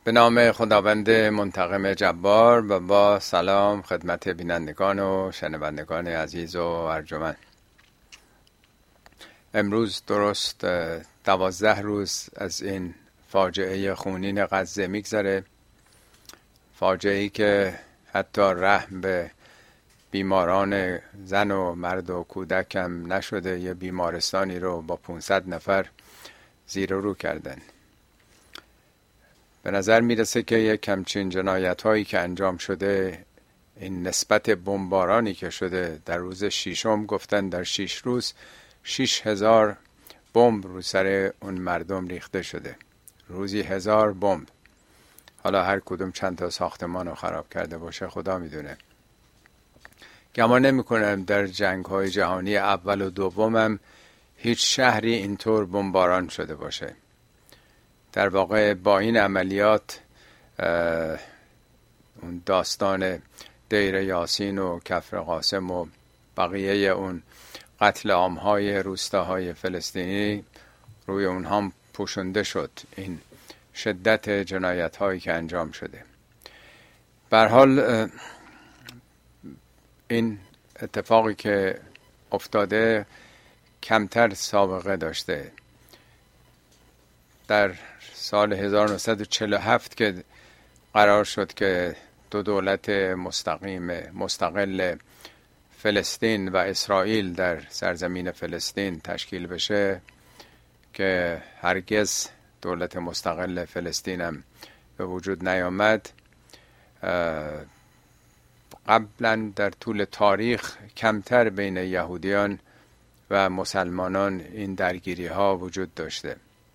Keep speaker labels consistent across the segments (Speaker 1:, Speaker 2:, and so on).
Speaker 1: به نام خداوند منتقم جبار و با سلام خدمت بینندگان و شنوندگان عزیز و ارجمند. امروز درست 12 روز از این فاجعه خونین غزه میگذره، فاجعه‌ای که حتی رحم به بیماران زن و مرد و کودک هم نشده. یه بیمارستانی رو با 500 نفر زیر و رو کردن. به نظر میرسه که یک همچین جنایت هایی که انجام شده، این نسبت بمبارانی که شده در روز ششم، گفتن در 6 روز 6000 بمب رو سر اون مردم ریخته شده، روزی 1000 بمب. حالا هر کدوم چند تا ساختمان رو خراب کرده باشه خدا میدونه. گمان نمی کنم در جنگ های جهانی اول و دوم هم هیچ شهری اینطور بمباران شده باشه. در واقع با این عملیات اون داستان دیر یاسین و کفر قاسم و بقیه اون قتل عام‌های روستاهای فلسطینی روی اونها پوشونده شد، این شدت جنایت هایی که انجام شده. به هر حال این اتفاقی که افتاده کمتر سابقه داشته. در سال 1947 که قرار شد که دو دولت مستقل فلسطین و اسرائیل در سرزمین فلسطین تشکیل بشه، که هرگز دولت مستقل فلسطین هم به وجود نیامد، قبلا در طول تاریخ کمتر بین یهودیان و مسلمانان این درگیری ها وجود داشته.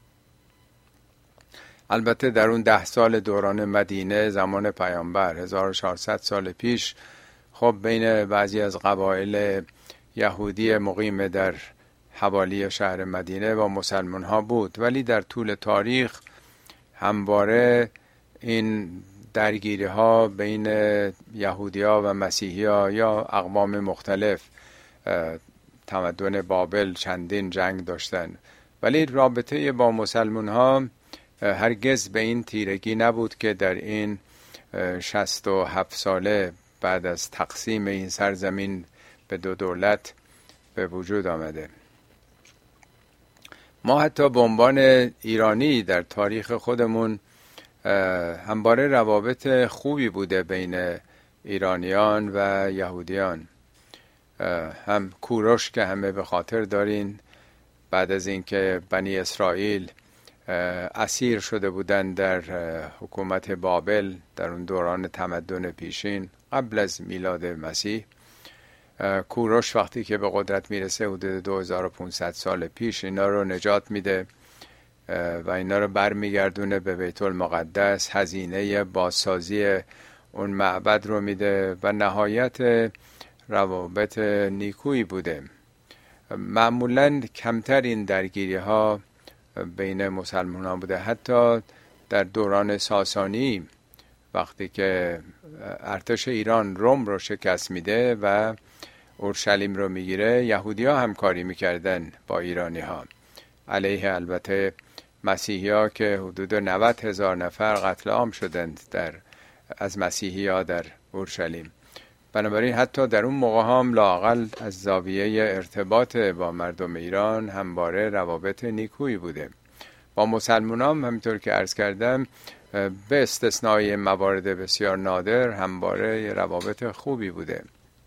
Speaker 1: البته در اون 10 سال دوران مدینه، زمان پیامبر 1400 سال پیش، خب بین بعضی از قبایل یهودی مقیم در حوالی شهر مدینه و مسلمان ها بود، ولی در طول تاریخ همواره این درگیری ها بین یهودی ها و مسیحی ها یا اقوام مختلف، تمدن بابل چندین جنگ داشتن، ولی رابطه با مسلمان ها هرگز به این تیرگی نبود که در این 67 ساله بعد از تقسیم این سرزمین به دو دولت به وجود آمده. ما حتی به عنوان ایرانی در تاریخ خودمون همواره روابط خوبی بوده بین ایرانیان و یهودیان. هم کوروش که همه به خاطر دارین، بعد از اینکه بنی اسرائیل اسیر شده بودند در حکومت بابل در اون دوران تمدن پیشین قبل از میلاد مسیح، کوروش وقتی که به قدرت میرسه حدود 2500 سال پیش اینا رو نجات میده و اینا رو برمیگردونه به بیت المقدس، هزینه بازسازی اون معبد رو میده و نهایت روابط نیکویی بوده. معمولاً کمتر این درگیری ها بین مسلمان ها بوده. حتی در دوران ساسانی وقتی که ارتش ایران روم رو شکست میده و اورشلیم رو میگیره، یهودی ها همکاری میکردن با ایرانی ها علیه البته مسیحی ها که حدود 90,000 نفر قتل عام شدند از مسیحی ها در اورشلیم. بنابراین حتی در اون موقع هم لااقل از زاویه ارتباط با مردم ایران همواره روابط نیکویی بوده. با مسلمان هم همینطور که عرض کردم به استثنای موارد بسیار نادر همواره روابط خوبی بوده.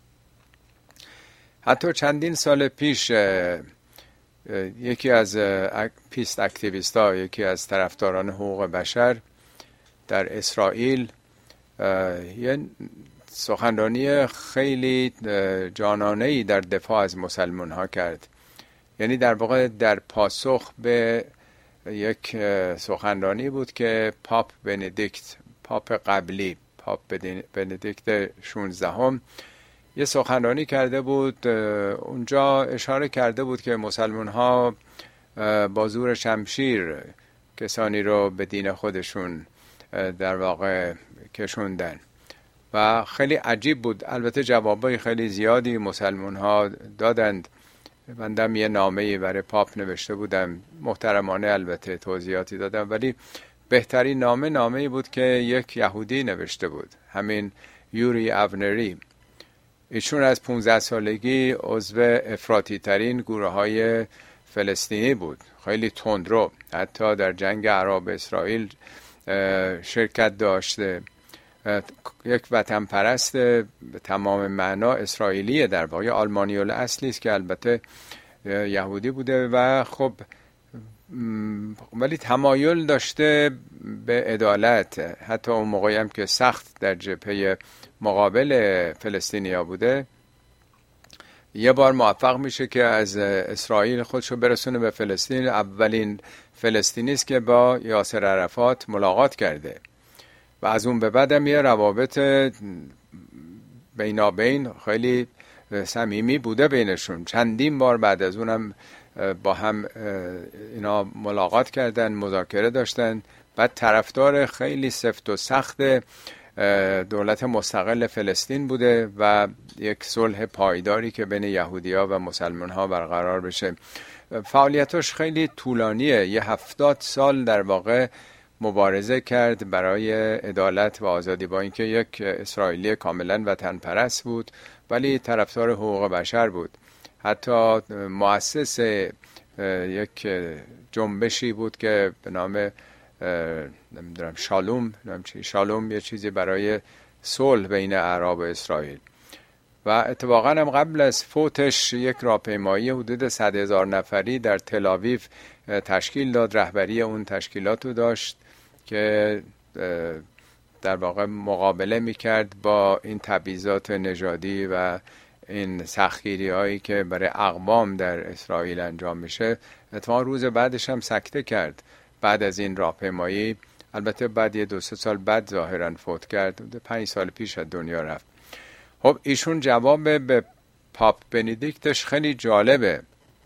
Speaker 1: حتی چندین سال پیش یکی از پیست اکتیویست ها، یکی از طرفداران حقوق بشر در اسرائیل یه سخنرانی خیلی جانانه‌ای در دفاع از مسلمان ها کرد. یعنی در واقع در پاسخ به یک سخنرانی بود که پاپ بندیکت، پاپ قبلی، پاپ بندیکت 16 یه سخنرانی کرده بود. اونجا اشاره کرده بود که مسلمان ها با زور شمشیر کسانی رو به دین خودشون در واقع کشوندن و خیلی عجیب بود. البته جوابای خیلی زیادی مسلمان ها دادند. بندم یه نامه‌ای برای پاپ نوشته بودم، محترمانه البته توضیحاتی دادم، ولی بهترین نامه‌ای بود که یک یهودی نوشته بود، همین یوری اونری. ایشون از 15 سالگی عضو افراطی ترین گروه های فلسطینی بود، خیلی تندرو، حتی در جنگ عرب اسرائیل شرکت داشته. یک وطن پرست به تمام معنا اسرائیلیه، در واقع آلمانیول اصلی است که البته یهودی بوده و خب ولی تمایل داشته به عدالت. حتی اون موقعی هم که سخت در جبهه مقابل فلسطینیا بوده، یه بار موفق میشه که از اسرائیل خودشو برسونه به فلسطین. اولین فلسطینی است که با یاسر عرفات ملاقات کرده و از اون به بعد هم یه روابط بینابین خیلی صمیمی بوده بینشون. چندین بار بعد از اونم با هم اینا ملاقات کردن، مذاکره داشتن. بعد طرفدار خیلی سفت و سخت دولت مستقل فلسطین بوده و یک صلح پایداری که بین یهودی‌ها و مسلمان‌ها برقرار بشه. فعالیتش خیلی طولانیه، 70 سال در واقع مبارزه کرد برای عدالت و آزادی، با اینکه یک اسرائیلی کاملا وطن پرست بود ولی طرفدار حقوق بشر بود. حتی مؤسس یک جنبشی بود که به نام نمیدونم شالوم یه چیزی برای صلح بین عرب و اسرائیل. و اتفاقا هم قبل از فوتش یک راهپیمایی حدود 100,000 نفری در تل‌آویو تشکیل داد. رهبری اون تشکیلات رو داشت که در واقع مقابله میکرد با این تبعیضات نژادی و این سختگیری هایی که برای اقوام در اسرائیل انجام میشه. اتفاقا روز بعدش هم سکته کرد بعد از این راهپیمایی. البته بعد یه 2-3 سال بعد ظاهرا فوت کرد، 5 سال پیش از دنیا رفت. خب ایشون جواب به پاپ بندیکتش خیلی جالبه.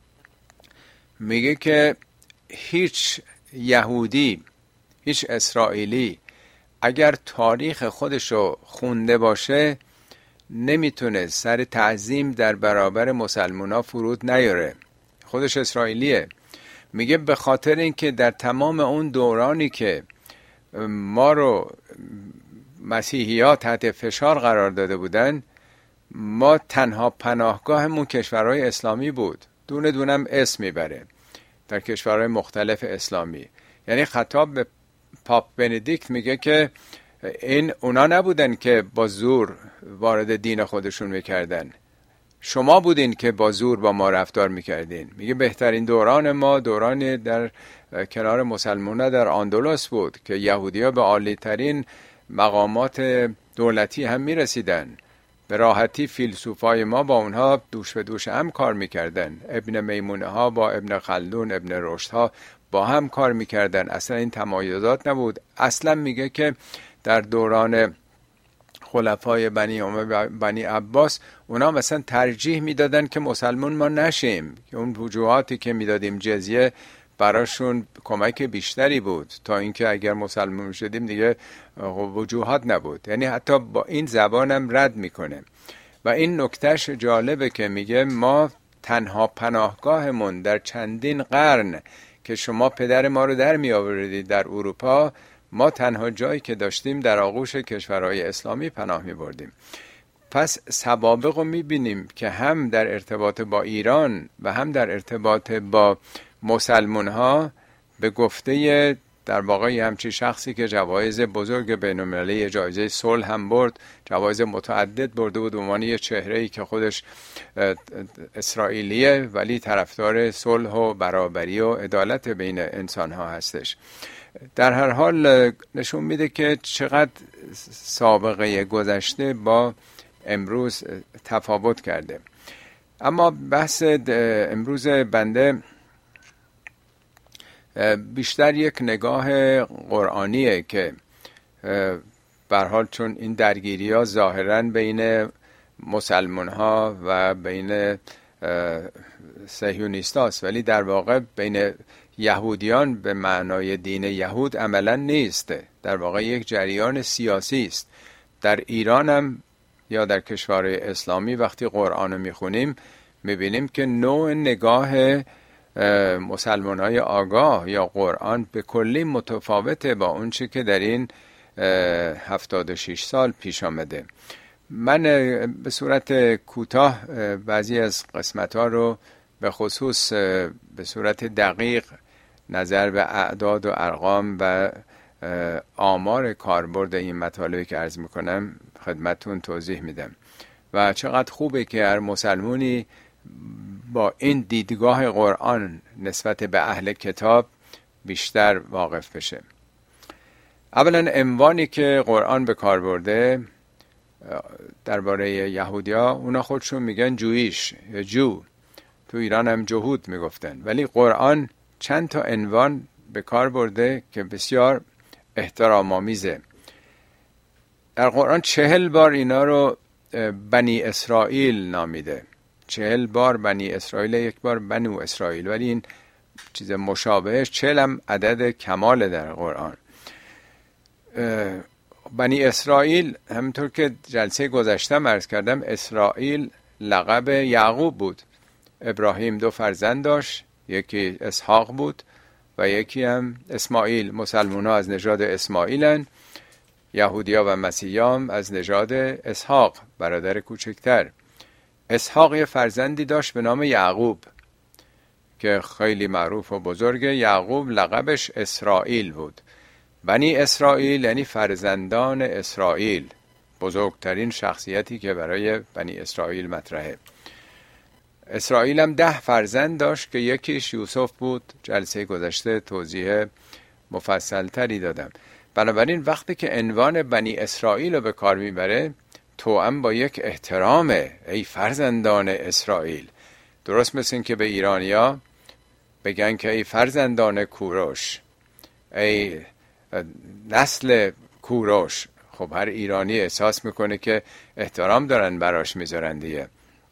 Speaker 1: میگه که هیچ یهودی، هیچ اسرائیلی اگر تاریخ خودشو خونده باشه نمیتونه سر تعظیم در برابر مسلمونا فرود نیاره. خودش اسرائیلیه. میگه به خاطر اینکه در تمام اون دورانی که ما رو مسیحی‌ها تحت فشار قرار داده بودن، ما تنها پناهگاهمون کشورهای اسلامی بود. دونه دونم اسم میبره در کشورهای مختلف اسلامی. یعنی خطاب به پاپ بندیکت میگه که اونا نبودن که با زور وارد دین خودشون میکردن، شما بودین که با زور با ما رفتار میکردین. میگه بهترین دوران ما دورانی در کنار مسلمان‌ها در اندلس بود که یهودی‌ها به عالی ترین مقامات دولتی هم میرسیدن. به راحتی فیلسوفای ما با اونها دوش به دوش هم کار میکردن. ابن میمونه ها با ابن خلدون، ابن رشد ها با هم کار میکردن. اصلا این تمایزات نبود. اصلا میگه که در دوران خلفای بنی عباس اونا مثلا ترجیح میدادن که مسلمون ما نشیم، که اون وجوهاتی که میدادیم جزیه براشون کمک بیشتری بود تا اینکه اگر مسلمون شدیم دیگه وجوهات نبود. یعنی حتی با این زبانم رد میکنه. و این نکتهش جالبه که میگه ما تنها پناهگاهمون در چندین قرن که شما پدر ما رو در می آوردید در اروپا، ما تنها جایی که داشتیم در آغوش کشورهای اسلامی پناه می بردیم. پس سوابق رو می بینیم که هم در ارتباط با ایران و هم در ارتباط با مسلمان ها به گفته در واقع همچی شخصی که جوایز بزرگ بین‌المللی، جایزه صلح هم برد، جوایز متعدد برده بود، به عنوان یه چهره‌ای که خودش اسرائیلیه ولی طرفدار صلح و برابری و عدالت بین انسان ها هستش. در هر حال نشون میده که چقدر سابقه گذشته با امروز تفاوت کرده. اما بحث امروز بنده بیشتر یک نگاه قرآنیه که به هر حال چون این درگیری ها ظاهراً بین مسلمان ها و بین صهیونیستاست، ولی در واقع بین یهودیان به معنای دین یهود عملا نیست. در واقع یک جریان سیاسی است. در ایران هم یا در کشورهای اسلامی وقتی قرآن رو میخونیم میبینیم که نوع نگاه مسلمانای آگاه یا قرآن به کلی متفاوته با اون چی که در این 76 سال پیش آمده. من به صورت کوتاه بعضی از قسمت‌ها رو به خصوص به صورت دقیق نظر به اعداد و ارقام و آمار کاربرد این مطالبی که عرض میکنم خدمتون توضیح میدم و چقدر خوبه که هر مسلمونی با این دیدگاه قرآن نسبت به اهل کتاب بیشتر واقف بشه. اولا عنوانی که قرآن به کار برده درباره یهودیا، اونا خودشون میگن جویش یا جو، تو ایران هم جهود میگفتن، ولی قرآن چند تا عنوان به کار برده که بسیار احترام آمیزه. در قرآن 40 بار اینا رو بنی اسرائیل نامیده، 40 بار بنی اسرائیل، 1 بار بنو اسرائیل، ولی این چیز مشابهش 40 هم عدد کمال در قرآن. بنی اسرائیل همونطور که جلسه گذشته عرض کردم، اسرائیل لقب یعقوب بود. ابراهیم 2 فرزند داشت، یکی اسحاق بود و یکی هم اسماعیل. مسلمان ها از نژاد اسماعیلن، یهودیا و مسیحیان از نژاد اسحاق، برادر کوچکتر. اسحاق یه فرزندی داشت به نام یعقوب که خیلی معروف و بزرگه. یعقوب لقبش اسرائیل بود. بنی اسرائیل یعنی فرزندان اسرائیل، بزرگترین شخصیتی که برای بنی اسرائیل مطرحه. اسرائیل هم 10 فرزند داشت که یکیش یوسف بود. جلسه گذشته توضیح مفصل تری دادم. بنابراین وقتی که عنوان بنی اسرائیل رو به کار میبره، توأم با یک احترامه، ای فرزندان اسرائیل. درست مثل این که به ایرانیا بگن که ای فرزندان کوروش، ای نسل کوروش. خب هر ایرانی احساس میکنه که احترام دارن براش میذارن دیگه.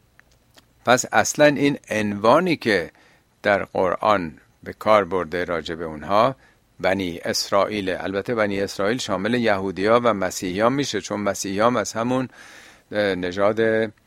Speaker 1: پس اصلا این عنوانی که در قرآن به کار برده راجع به اونها بنی اسرائیل، البته بنی اسرائیل شامل یهودیا و مسیحیان میشه، چون مسیحیان از همون نژاد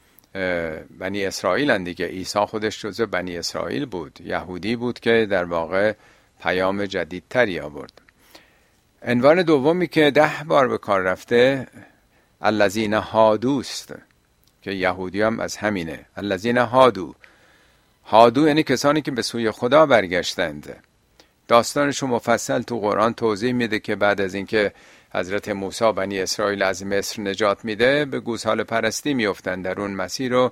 Speaker 1: بنی اسرائیل هستند دیگه. عیسی خودش جزء بنی اسرائیل بود، یهودی بود که در واقع پیام جدیدتری آورد. عنوان دومی که 10 بار به کار رفته الذین هادوست که یهودی هم از همینه. الذین هادو، هادو یعنی کسانی که به سوی خدا برگشتند. داستانشو مفصل تو قرآن توضیح میده که بعد از اینکه حضرت موسی بنی اسرائیل از مصر نجات میده، به گوساله پرستی میفتن در اون مسیر رو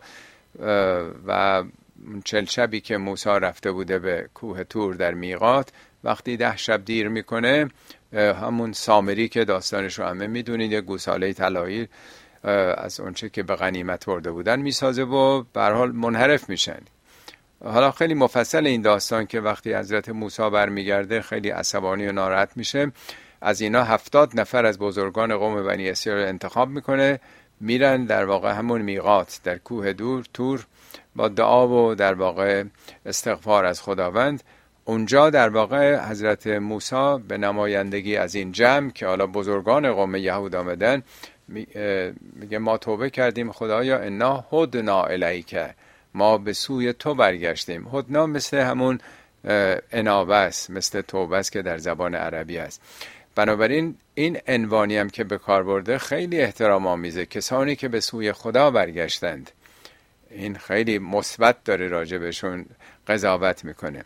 Speaker 1: و 40 شبی که موسی رفته بوده به کوه طور در میقات، وقتی 10 شب دیر میکنه، همون سامری که داستانشو همه میدونید، یه گوساله طلایی از اونچه که به غنیمت برده بودن میسازه و به هر حال منحرف میشن. حالا خیلی مفصل این داستان که وقتی حضرت موسی برمیگرده خیلی عصبانی و ناراحت میشه. از اینا 70 نفر از بزرگان قوم بنی اسرائیل انتخاب میکنه، میرن در واقع همون میقات در کوه طور با دعا و در واقع استغفار از خداوند. اونجا در واقع حضرت موسی به نمایندگی از این جمع که حالا بزرگان قوم یهود آمدن، میگه ما توبه کردیم خدایا، انا هدنا الیک، ما به سوی تو برگشتیم. هدنا مثل همون انابه است، مثل توبه است که در زبان عربی است. بنابراین این عنوانی هم که به کار برده خیلی احترام آمیزه، کسانی که به سوی خدا برگشتند. این خیلی مثبت داره، راجع بهشون قضاوت میکنه.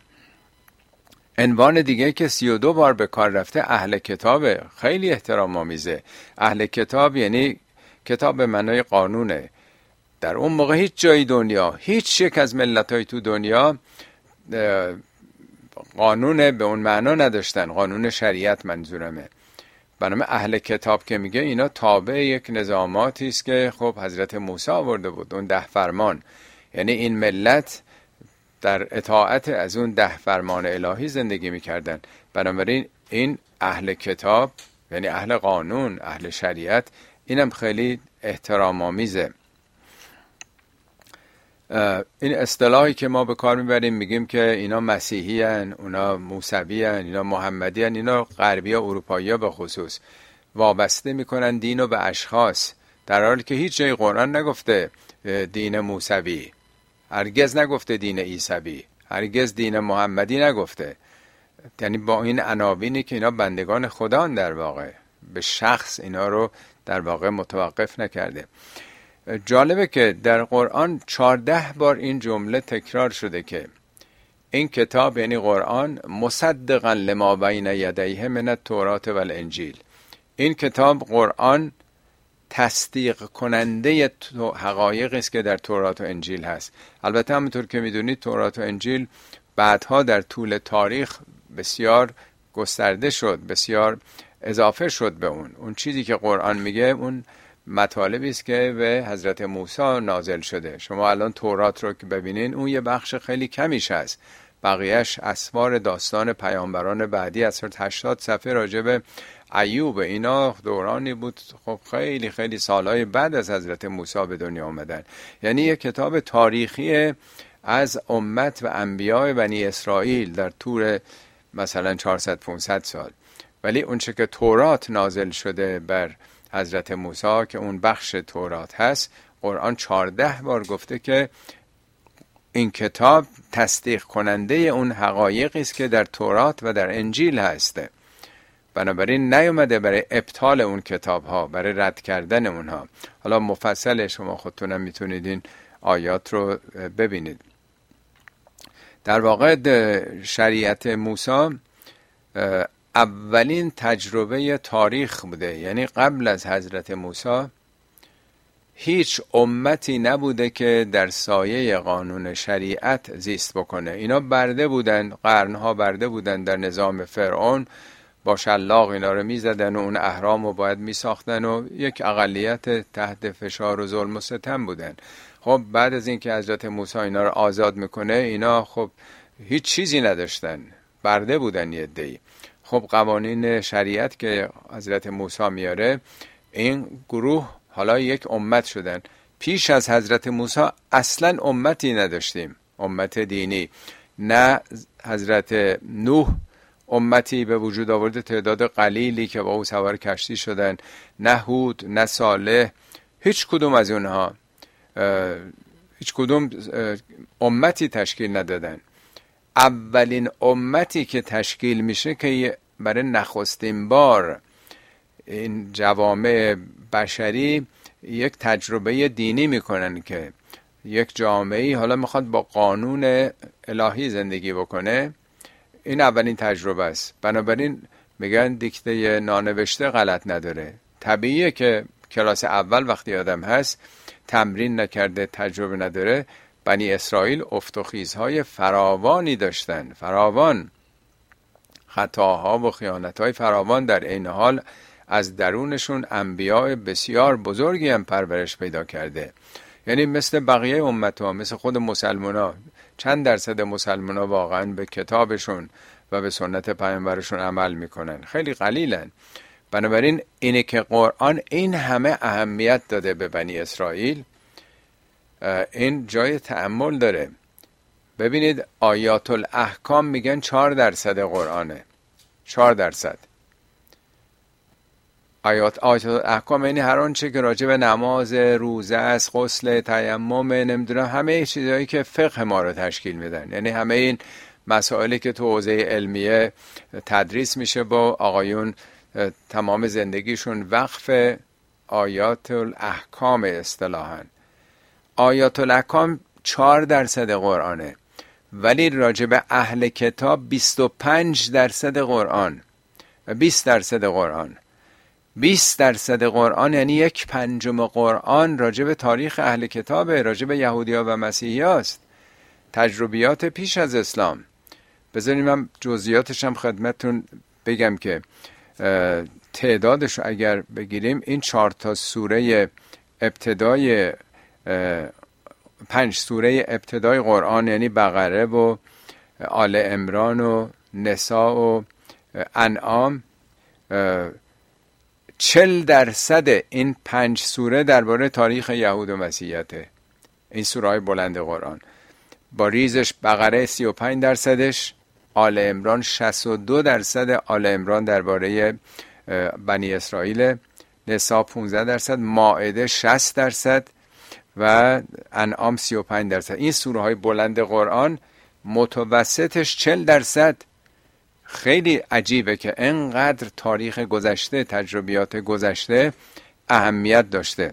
Speaker 1: عنوان دیگه که 32 بار به کار رفته اهل کتابه، خیلی احترام آمیزه. اهل کتاب یعنی کتاب به معنای قانونه. در اون موقع هیچ جای دنیا، هیچ یک از ملت‌های تو دنیا قانون به اون معنا نداشتن، قانون شریعت منظورمه. بنابراین اهل کتاب که میگه اینا تابع یک نظاماتی است که خب حضرت موسی آورده بود، اون 10 فرمان. یعنی این ملت در اطاعت از اون 10 فرمان الهی زندگی میکردن. بنابراین این اهل کتاب یعنی اهل قانون، اهل شریعت، اینم خیلی احترام آمیزه. این اصطلاحی که ما به کار میبریم، میگیم که اینا مسیحی هن، اونا موسوی هن، اینا محمدی هن، اینا غربی ها، اروپایی ها به خصوص وابسته میکنن دین رو به اشخاص، در حالی که هیچ جای قرآن نگفته دین موسوی، هرگز نگفته دین عیسوی، هرگز دین محمدی نگفته. یعنی با این عناوینی که اینا بندگان خدان در واقع، به شخص اینا رو در واقع متوقف نکرده. جالبه که در قرآن 14 بار این جمله تکرار شده که این کتاب یعنی قرآن مصدقا لما بین یدیه من التوراة و الانجیل. این کتاب قرآن تصدیق کننده حقایقی است که در تورات و انجیل هست. البته همونطور که میدونید تورات و انجیل بعدها در طول تاریخ بسیار گسترده شد، بسیار اضافه شد به اون چیزی که قرآن میگه. اون مطالبی است که به حضرت موسی نازل شده. شما الان تورات رو که ببینین اون یه بخش خیلی کمیش هست، بقیهش اسوار داستان پیامبران بعدی از 80 صفحه راجع به ایوب. اینا دورانی بود خب خیلی خیلی سالهای بعد از حضرت موسی به دنیا آمدن. یعنی یک کتاب تاریخی از امت و انبیاء بنی اسرائیل در طول مثلا 400-500 سال. ولی اونچه که تورات نازل شده بر حضرت موسی که اون بخش تورات هست، قرآن 14 بار گفته که این کتاب تصدیق کننده اون حقایقی است که در تورات و در انجیل هسته. بنابراین نیومده برای ابطال اون کتاب ها، برای رد کردن اونها. حالا مفصل شما خودتونم میتونید این آیات رو ببینید. در واقع شریعت موسی اولین تجربه تاریخ بوده. یعنی قبل از حضرت موسی هیچ امتی نبوده که در سایه قانون شریعت زیست بکنه. اینا برده بودن، قرنها برده بودن در نظام فرعون، با شلاق اینا رو میزدن و اون اهرام رو باید میساختن و یک اقلیت تحت فشار و ظلم و ستم بودن. خب بعد از اینکه حضرت موسی اینا رو آزاد میکنه، اینا خب هیچ چیزی نداشتن، برده بودن یه عده‌ای. خب قوانین شریعت که حضرت موسی میاره، این گروه حالا یک امت شدن. پیش از حضرت موسی اصلا امتی نداشتیم، امت دینی. نه حضرت نوح امتی به وجود آورده، تعداد قلیلی که با او سوار کشتی شدن، نه هود، نه صالح، هیچ کدوم از اونها هیچ کدوم امتی تشکیل ندادن. اولین امتی که تشکیل میشه که برای نخستین بار این جوامع بشری یک تجربه دینی میکنن که یک جامعه‌ای حالا میخواد با قانون الهی زندگی بکنه. این اولین تجربه است. بنابراین میگن دیکته نانوشته غلط نداره. طبیعیه که کلاس اول وقتی آدم هست تمرین نکرده، تجربه نداره. بنی اسرائیل افت و خیزهای فراوانی داشتن، فراوان، خطاها و خیانتهای فراوان. در این حال از درونشون انبیاء بسیار بزرگی هم پرورش پیدا کرده. یعنی مثل بقیه امتها، مثل خود مسلمونا، چند درصد مسلمونا واقعا به کتابشون و به سنت پیامبرشون عمل میکنن؟ خیلی قلیلن. بنابراین اینه که قرآن این همه اهمیت داده به بنی اسرائیل، این جای تأمل داره. ببینید آیات الاحکام میگن 4% قرآنه، 4%. آیات الاحکام یعنی هر آنچه که راجع به نماز، روزه است، غسل، تیمم، نمیدونم همه چیزایی که فقه ما رو تشکیل میدن. یعنی همه این مسائلی که تو حوزه علمیه تدریس میشه، با آقایون تمام زندگیشون وقف آیات الاحکام اصطلاحاً. آیات الاحکام 4% قرآنه، ولی راجع به اهل کتاب 25% قرآن و 20% قرآن. 20% قرآن یعنی 1/5 قرآن راجع به تاریخ اهل کتابه، راجع به یهودی‌ها و مسیحی‌هاست، تجربیات پیش از اسلام. بذاریم من جزئیاتش هم خدمتتون بگم که تعدادش اگر بگیریم، این 4 تا سوره ابتدای 5 سوره ابتدای قرآن یعنی بقره و آل عمران و نساء و انعام، 40% این 5 سوره درباره تاریخ یهود و مسیحیته. این سوره های بلند قرآن با ریزش بقره 35%، آل عمران 62%. آل عمران درباره بنی اسرائیل، نساء 15%، مائده 60% و انعام 35%. این سوره های بلند قرآن متوسطش 40%. خیلی عجیبه که انقدر تاریخ گذشته، تجربیات گذشته اهمیت داشته.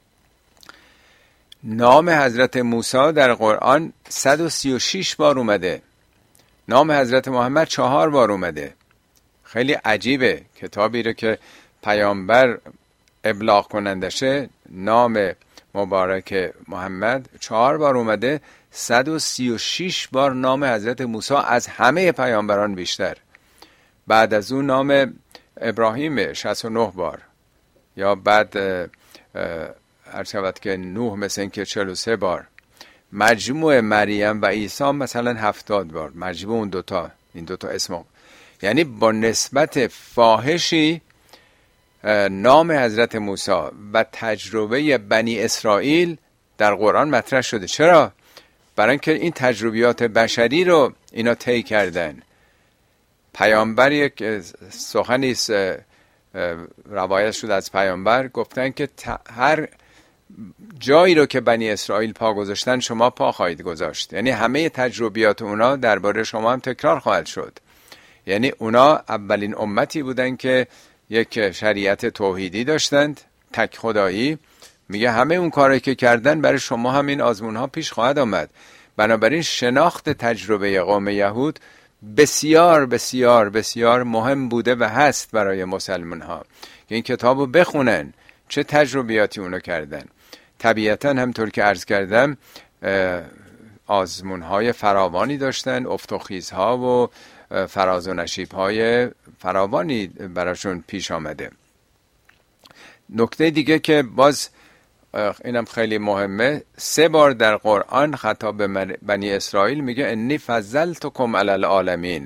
Speaker 1: نام حضرت موسی در قرآن 136 بار اومده، نام حضرت محمد 4 بار اومده. خیلی عجیبه، کتابی رو که پیامبر ابلاغ کنندشه، نام مبارک محمد 4 بار اومده، 136 بار نام حضرت موسی از همه پیامبران بیشتر. بعد از اون نام ابراهیم 69 بار، یا بعد هر شود که نوح مثل این که 43 بار، مجموع مریم و عیسی مثلا 70 بار، مجموع اون دوتا، این دوتا اسم، یعنی با نسبت فاحشی نام حضرت موسی و تجربه بنی اسرائیل در قرآن مطرح شده. چرا؟ برای اینکه این تجربیات بشری رو اینا طی کردن. پیامبر یک سخنی روایت شد از پیامبر، گفتن که هر جایی رو که بنی اسرائیل پا گذاشتن شما پا خواهید گذاشت، یعنی همه تجربیات اونا درباره شما هم تکرار خواهد شد. یعنی اونا اولین امتی بودن که یک شریعت توحیدی داشتند، تک خدایی. میگه همه اون کاری که کردن برای شما هم این آزمون ها پیش خواهد آمد. بنابراین شناخت تجربه قوم یهود بسیار بسیار بسیار مهم بوده و هست برای مسلمان ها که این کتاب رو بخونن، چه تجربیاتی اونو کردن. طبیعتا همطور که عرض کردم آزمون های فراوانی داشتن، افت و خیزها و فراز و نشیب های فراوانی براشون پیش آمده. نکته دیگه که باز اینم خیلی مهمه، 3 بار در قرآن خطاب به بنی اسرائیل میگه انی فضلتکم علی العالمین،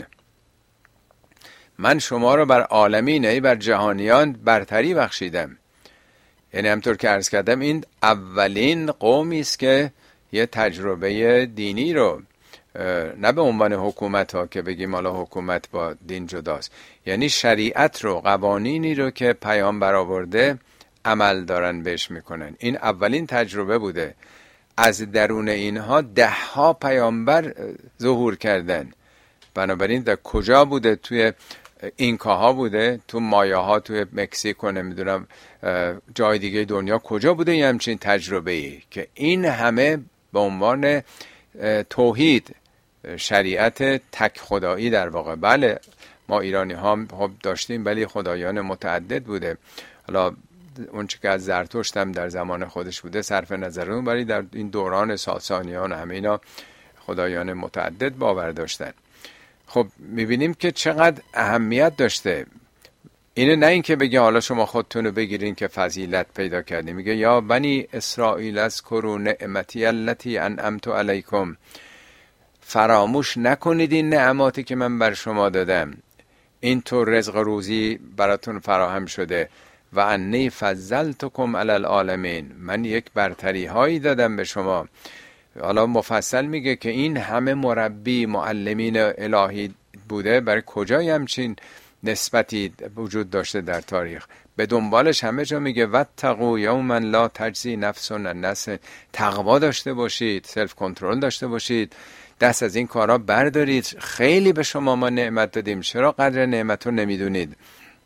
Speaker 1: من شما رو بر عالمین، ای بر جهانیان برتری بخشیدم. یعنی همطور که عرض کردم این اولین قومی است که یه تجربه دینی رو، نه به عنوان حکومت ها که بگیم حالا حکومت با دین جداست، یعنی شریعت رو، قوانینی رو که پیامبر آورده عمل دارن بهش میکنن. این اولین تجربه بوده. از درون اینها 10 پیامبر ظهور کردن. بنابراین در کجا بوده؟ توی اینکاها بوده، تو مایاها، توی مکزیک و نمیدونم جای دیگه دنیا کجا بوده یه همچین تجربه‌ای که این همه به عنوان توحید، شریعت تک خدایی در واقع. بله ما ایرانی ها داشتیم ولی خدایان متعدد بوده. حالا اون چی که از زرتشت هم در زمان خودش بوده صرف نظر اون، ولی در این دوران ساسانیان همه اینا خدایان متعدد باور داشتن. خب میبینیم که چقدر اهمیت داشته. اینه نه این که بگه حالا شما خودتونو بگیرین که فضیلت پیدا کردین. میگه یا بنی اسرائیل اذکروا نعمتی التی انعمت علیکم، فراموش نکنید این نعماتی که من بر شما دادم، اینطور رزق روزی براتون فراهم شده. و انی فضلتکم علی العالمین، من یک برتری هایی دادم به شما. حالا مفصل میگه که این همه مربی معلمین الهی بوده، برای کجای همچین نسبتی وجود داشته در تاریخ. به دنبالش همه جا میگه واتقوا یوما لا تجزی نفس عن نفس، تقوا داشته باشید، سلف کنترل داشته باشید، دست از این کارا بردارید. خیلی به شما ما نعمت دادیم، چرا قدر نعمت رو نمیدونید؟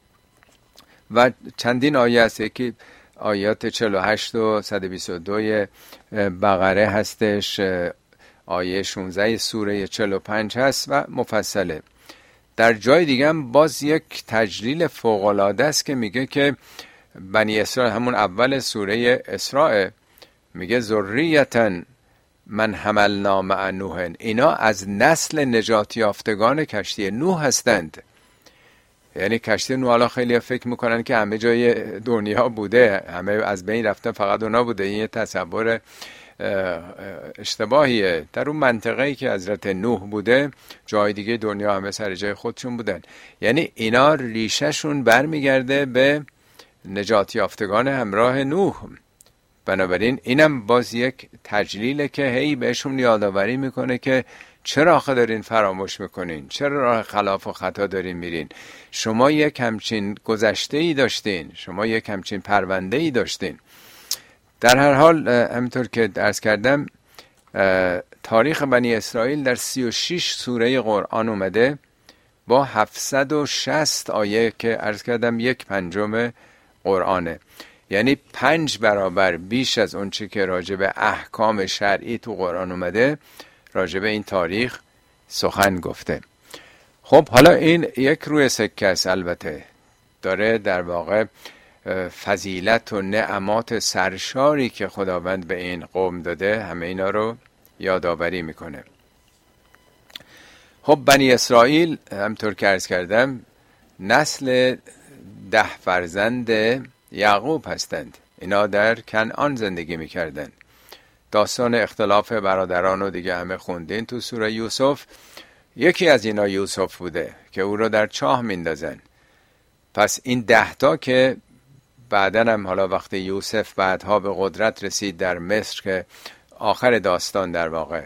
Speaker 1: و چندین آیه هست که آیات 48 و 122 بقره هستش، آیه 16 سوره 45 هست و مفصله. در جای دیگه هم باز یک تجلیل فوق‌العاده است که میگه که بنی اسرائیل، همون اول سوره اسراء، میگه ذریةً من حملنا مع نوح، اینا از نسل نجات یافتگان کشتی نوح هستند. یعنی کشتی نوح، حالا خیلی فکر میکنن که همه جای دنیا بوده، همه از بین رفتن فقط اونا بوده. این یه تصور اشتباهیه. در اون منطقه‌ای که حضرت نوح بوده جای دیگه دنیا همه سر جای خودشون بودن. یعنی اینا ریشهشون برمیگرده به نجات یافتگان همراه نوح. بنابراین اینم باز یک تجلیله که هی بهشون یادآوری میکنه که چرا آخه دارین فراموش میکنین، چرا راه خلاف و خطا دارین میرین. شما یک همچین گذشته‌ای داشتین، شما یک همچین پرونده‌ای داشتین. در هر حال همینطور که عرض کردم تاریخ بنی اسرائیل در 36 سوره قرآن اومده با 760 آیه که عرض کردم 1/5 قرآنه. یعنی 5 برابر بیش از اون چی که راجع به احکام شرعی تو قرآن اومده راجع به این تاریخ سخن گفته. خب حالا این یک روی سکه است، البته داره در واقع فضیلت و نعمات سرشاری که خداوند به این قوم داده همه اینا رو یادآوری میکنه. خب بنی اسرائیل همطور که عرض کردم نسل 10 فرزند یعقوب هستند. اینا در کنعان زندگی میکردن. داستان اختلاف برادران رو دیگه همه خوندین تو سوره یوسف. یکی از اینا یوسف بوده که او رو در چاه میندازن. پس این 10 تا که بعدن هم حالا وقتی یوسف بعدها به قدرت رسید در مصر که آخر داستان در واقع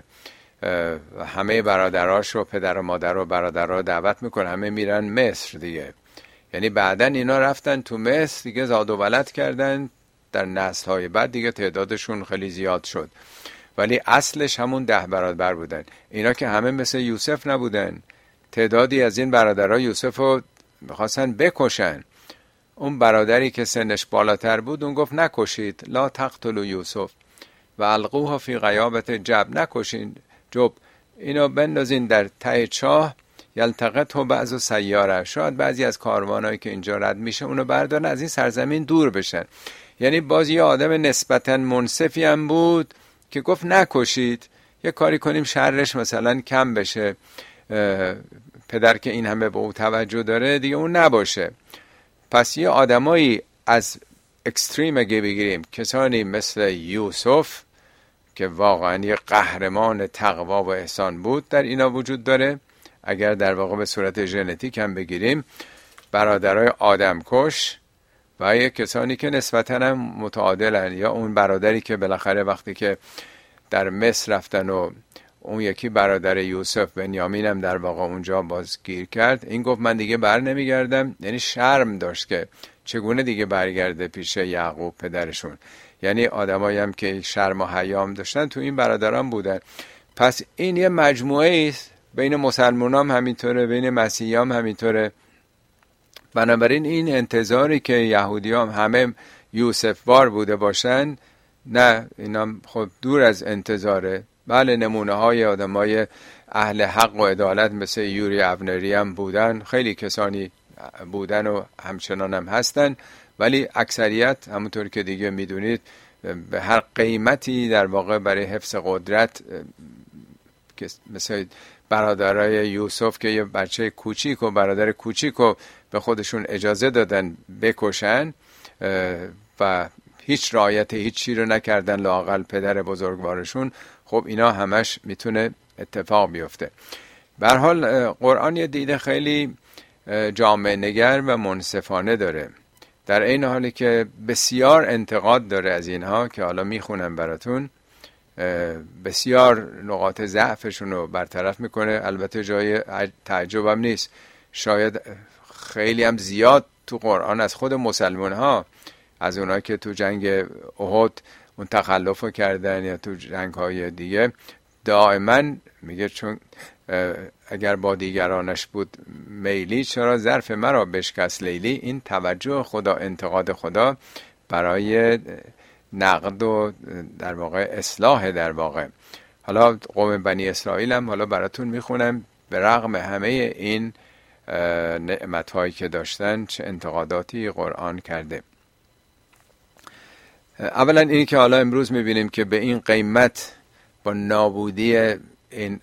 Speaker 1: همه برادراش و پدر و مادر و برادرها دعوت میکنه همه میرن مصر دیگه. یعنی بعدن اینا رفتن تو مصر دیگه زاد و ولد کردن، در نسل‌های بعد دیگه تعدادشون خیلی زیاد شد، ولی اصلش همون 10 برادر بودن. اینا که همه مثل یوسف نبودن، تعدادی از این برادرها یوسف رو میخواستن بکشن. اون برادری که سنش بالاتر بود اون گفت نکشید، لا تقتلوا یوسف و القوه فی غیابت جب، نکشین جب، اینو بندازین در ته چاه، یلتقطه بعض سیاره، شاید بعضی از کاروانایی که اینجا رد میشه اونو بردارن از این سرزمین دور بشن. یعنی باز یه آدم نسبتا منصفی هم بود که گفت نکشید، یه کاری کنیم شرش مثلا کم بشه، پدر که این همه به او توجه داره دیگه اون نباشه. پس یه آدمایی از اکستریم اگه بگیریم، کسانی مثل یوسف که واقعا یه قهرمان تقوا و احسان بود در اینا وجود داره. اگر در واقع به صورت ژنتیک هم بگیریم، برادرای آدمکش و یه کسانی که نسبتاً هم متعادلن، یا اون برادری که بالاخره وقتی که در مصر رفتن و اون یکی برادر یوسف بنیامین هم در واقع اونجا بازگیر کرد، این گفت من دیگه بر نمیگردم، یعنی شرم داشت که چگونه دیگه برگرده پیش یعقوب پدرشون. یعنی آدمایی هم که شرم و حیام داشتن تو این برادران بودن. پس این یه مجموعه است، بین مسلمان هم همینطوره، بین مسیحی هم همینطوره. بنابراین این انتظاری که یهودی هم همه یوسف بار بوده باشن، نه، اینا خب دور از انتظاره. بله نمونه های آدم های اهل حق و عدالت مثل یوری ابنری هم بودن، خیلی کسانی بودن و همچنان هم هستن، ولی اکثریت همونطور که دیگه میدونید به هر قیمتی در واقع برای حفظ قدرت، مثل برادرای یوسف که یه بچه کوچیک و برادر کوچیک رو به خودشون اجازه دادن بکشن و هیچ رعایت هیچ چی رو نکردن، لااقل پدر بزرگوارشون. خب اینا همش میتونه اتفاق بیفته. به هر حال قرآن یه دید خیلی جامعه نگر و منصفانه داره، در این حالی که بسیار انتقاد داره از اینها که حالا میخونم براتون. بسیار نقاط ضعفشون رو برطرف میکنه. البته جای تعجب هم نیست، شاید خیلی هم زیاد تو قرآن از خود مسلمان ها، از اونایی که تو جنگ احد اون تخلف رو کردن یا تو جنگ های دیگه، دائما میگه چون اگر با دیگرانش بود میلی، چرا ظرف مرا بشکست لیلی. این توجه خدا، انتقاد خدا برای نقد و در واقع اصلاح در واقع. حالا قوم بنی اسرائیل هم حالا براتون میخونم به رغم همه این نعمتهایی که داشتن چه انتقاداتی قرآن کرده. اولا اینی که حالا امروز میبینیم که به این قیمت با نابودی این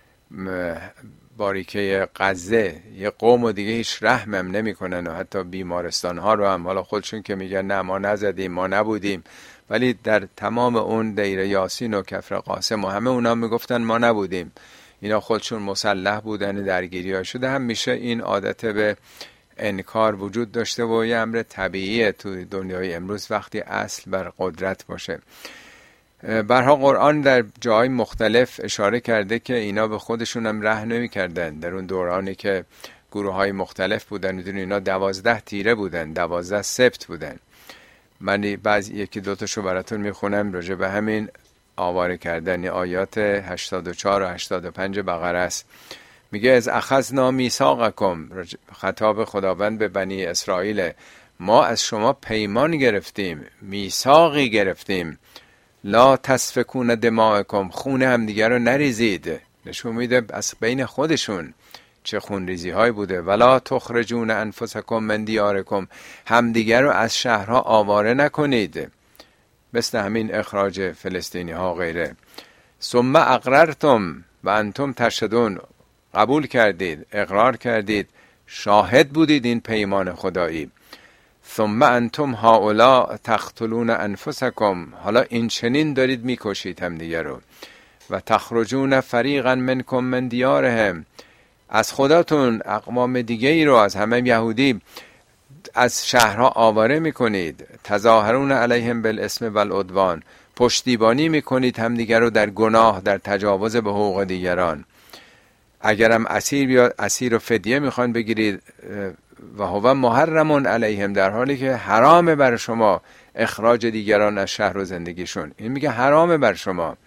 Speaker 1: باریکه غزه یه قوم و دیگه هیچ رحمم نمی کنن و حتی بیمارستان ها رو هم حالا خودشون که میگن نه ما نزدیم ما نبودیم، ولی در تمام اون دیر یاسین و کفر قاسم و همه اونا میگفتن ما نبودیم، اینا خودشون مسلح بودن، درگیری ها شده. هم میشه این عادت به انکار وجود داشته و یه امر طبیعیه تو دنیای امروز وقتی اصل بر قدرت باشه. برها قرآن در جای مختلف اشاره کرده که اینا به خودشون هم رحم نمی کردن. در اون دورانی که گروه های مختلف بودن، میدونی اینا 12 تیره بودن، 12 سبت بودن. من بعضی یکی دوتاشو براتون میخونم راجع به همین آواره کردن. آیات 84 و 85 بقره است. میگه از اخذنا میثاقکم، خطاب خداوند به بنی اسرائیل، ما از شما پیمان گرفتیم، میثاقی گرفتیم، لا تسفکون دماءکم، خون همدیگر رو نریزید. نشون میده از بین خودشون چه خون ریزی های بوده. ولا تخرجون انفسکم من دیارکم، همدیگر رو از شهرها آواره نکنید، مثل همین اخراج فلسطینی ها غیره. ثم اقررتم و انتم تشهدون، قبول کردید، اقرار کردید، شاهد بودید این پیمان خدایی. ثم انتم هؤلاء تقتلون انفسکم، حالا این چنین دارید میکشید همدیگه رو. و تخرجون فریقا منکم من دیارهم، از خداتون اقوام دیگه ای رو، از همه یهودی، از شهرها آواره میکنید. تظاهرون علیهم بالاسم والعدوان، پشتیبانی میکنید همدیگه رو در گناه، در تجاوز به حقوق دیگران. اگرم اسیر بیاد، اسیر و فدیه میخوان بگیرید، و هو محرم علیهم، در حالی که حرامه بر شما اخراج دیگران از شهر و زندگیشون. این میگه حرامه بر شما.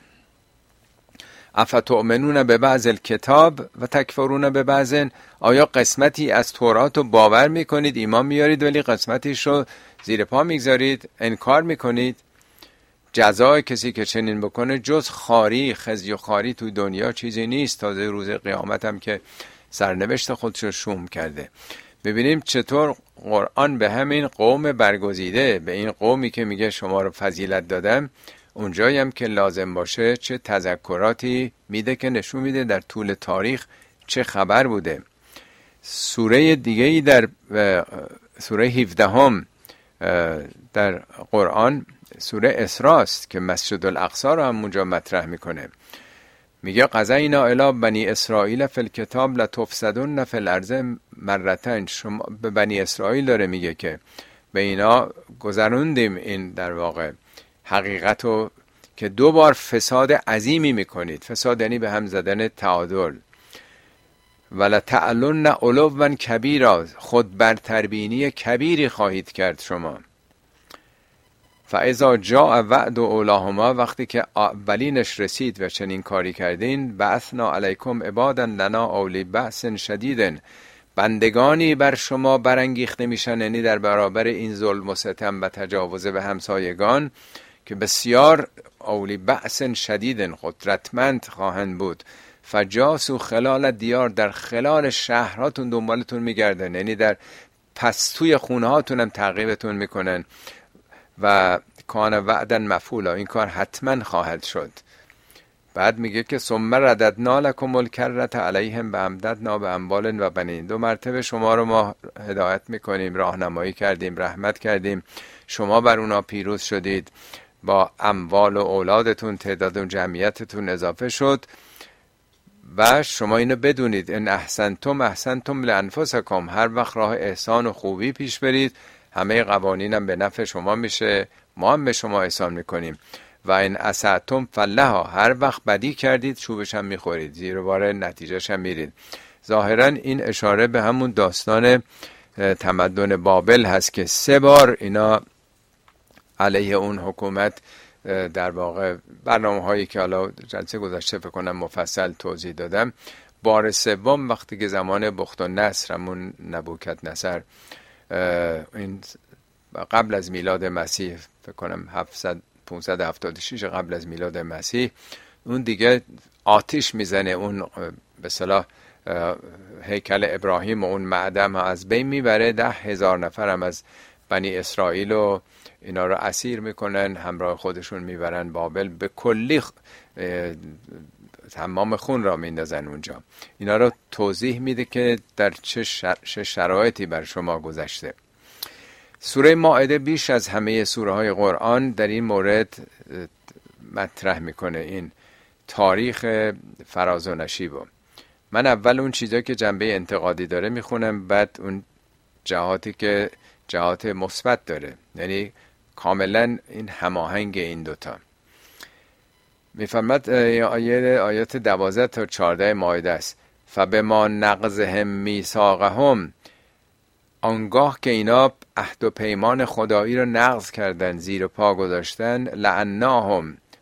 Speaker 1: افتؤمنون به بعض الکتاب و تکفرون به بعض، آیا قسمتی از تورات رو باور میکنید، ایمان میارید، ولی قسمتیش رو زیر پا میگذارید، انکار میکنید؟ جزای کسی که چنین بکنه جز خاری، خزی و خاری توی دنیا چیزی نیست، تازه روز قیامت هم که سرنوشت خودش رو شوم کرده. ببینیم چطور قرآن به همین قوم برگزیده، به این قومی که میگه شما رو فضیلت دادم، اونجایی هم که لازم باشه چه تذکراتی میده که نشون میده در طول تاریخ چه خبر بوده. سوره دیگه‌ای در سوره 17 در قرآن، سوره اسراء است که مسجد الاقصی رو هم اونجا مطرح میکنه. میگه قضینا الی بنی اسرائیل فی الکتاب لتفسدن فی الارض مرتين، شما به بنی اسرائیل داره میگه که به اینا گذروندیم این در واقع حقیقتو که 2 بار فساد عظیمی میکنید. فساد یعنی به هم زدن تعادل. ولتعلن علوا کبیرا، خود برتربینی کبیری خواهید کرد شما. فاذا جاء وعد اولاهما، وقتی که اولینش رسید و چنین کاری کردین، بعثنا علیکم عبادا لنا اولی بأس شدید، بندگانی بر شما برانگیخته میشن، یعنی در برابر این ظلم و ستم و تجاوز به همسایگان که بسیار اولی بأس شدید، قدرتمند خواهند بود. فجاسو خلال دیار، در خلال شهرهاتون دنبالتون میگردن، یعنی در پستوی خونه هاتون هم تعقیبتون میکنن. و کان وعدا مفعولا، این کار حتما خواهد شد. بعد میگه که ثم رددنا لکم الکرة علیهم بامددنا باموال و بنین، 2 مرتبه شما رو ما هدایت میکنیم، راهنمایی کردیم، رحمت کردیم، شما بر اونا پیروز شدید، با اموال و اولادتون تعداد و جمعیتتون اضافه شد. و شما اینو بدونید، ان احسنتم احسنتم لانفسکم، هر وقت راه احسان و خوبی پیش برید، همه قوانینم به نفع شما میشه، ما هم به شما احسان میکنیم. و این اسعتم فلها، هر وقت بدی کردید چوبش هم میخورید، زیر بار نتیجهش هم میرید. ظاهرا این اشاره به همون داستان تمدن بابل هست که 3 بار اینا علیه اون حکومت در واقع برنامه هایی که حالا جلسه گذشته فکر کنم مفصل توضیح دادم. بار 3 وقتی که زمان بخت و نصر، همون نبوکت نصر، این قبل از میلاد مسیح فکر کنم 576 قبل از میلاد مسیح، اون دیگه آتش میزنه، اون به صلاح هیکل ابراهیم و اون معدم از بین میبره. 10,000 نفر هم از بنی اسرائیل و اینا رو اسیر میکنن، همراه خودشون میبرن بابل، به کلی تمام خون را میندازن اونجا. اینا رو توضیح میده که در چه شرایطی بر شما گذشته. سوره مائده بیش از همه سوره های قرآن در این مورد مطرح میکنه این تاریخ فراز و نشیب. من اول اون چیزا که جنبه انتقادی داره میخونم، بعد اون جهاتی که جهات مثبت داره، یعنی کاملا این هماهنگ این دوتا. میفرماد آیات 12 تا 14 مائده است. فبما نقضهم میثاقهم، آنگاه که اینا عهد و پیمان خدایی رو نقض کردن، زیر پا گذاشتن، لعناهم،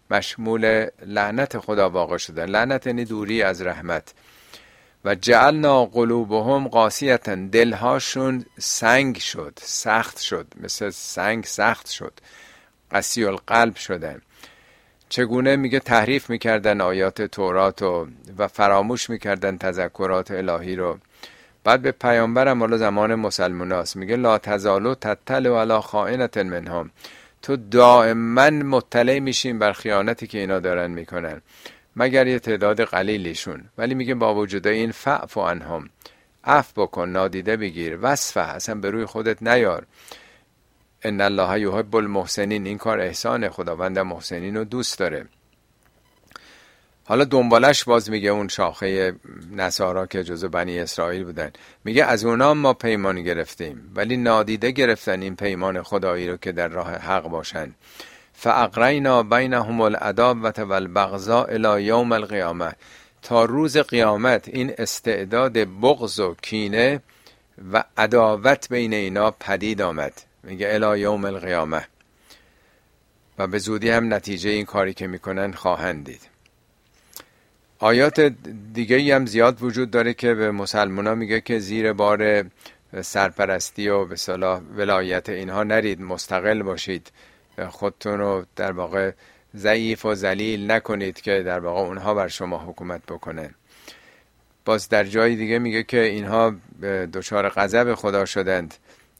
Speaker 1: مشمول لعنت خدا واقع شدن. لعنت یعنی دوری از رحمت. و جعلنا قلوبهم قاسیة، دلهاشون سنگ شد، سخت شد، مثل سنگ سخت شد، قسی القلب شدن. چگونه؟ میگه تحریف میکردن آیات تورات و فراموش میکردن تذکرات الهی رو. بعد به پیامبرم، حالا زمان مسلماناست، میگه لا تزالوا تطلع علی خائنة منهم، تو دائما مطلع میشین بر خیانتی که اینا دارن میکنن، مگر یه تعداد قلیلیشون. ولی میگه با وجود این فاعف عنهم، عفو بکن، نادیده بگیر، وصفه اصلا به روی خودت نیار. ان الله یحب المحسنین، این کار احسانه، خداوند محسنین رو دوست داره. حالا دنبالش باز میگه اون شاخه نصارا که جزو بنی اسرائیل بودن، میگه از اونا ما پیمان گرفتیم ولی نادیده گرفتن این پیمان خدایی رو که در راه حق باشن. فاغرینا بینهم العداوة والبغضاء الی یوم القیامه، تا روز قیامت این استعداد بغض و کینه و عداوت بین اینا پدید آمد. میگه الی یوم القیامه، و به زودی هم نتیجه این کاری که میکنن خواهند دید. آیات دیگه هم زیاد وجود داره که به مسلمان ها میگه که زیر بار سرپرستی و به صلاح ولایت اینها نرید، مستقل باشید، خودتون رو در واقع ضعیف و ذلیل نکنید که در واقع اونها بر شما حکومت بکنن. باز در جای دیگه میگه که اینها دچار غضب خدا شدند.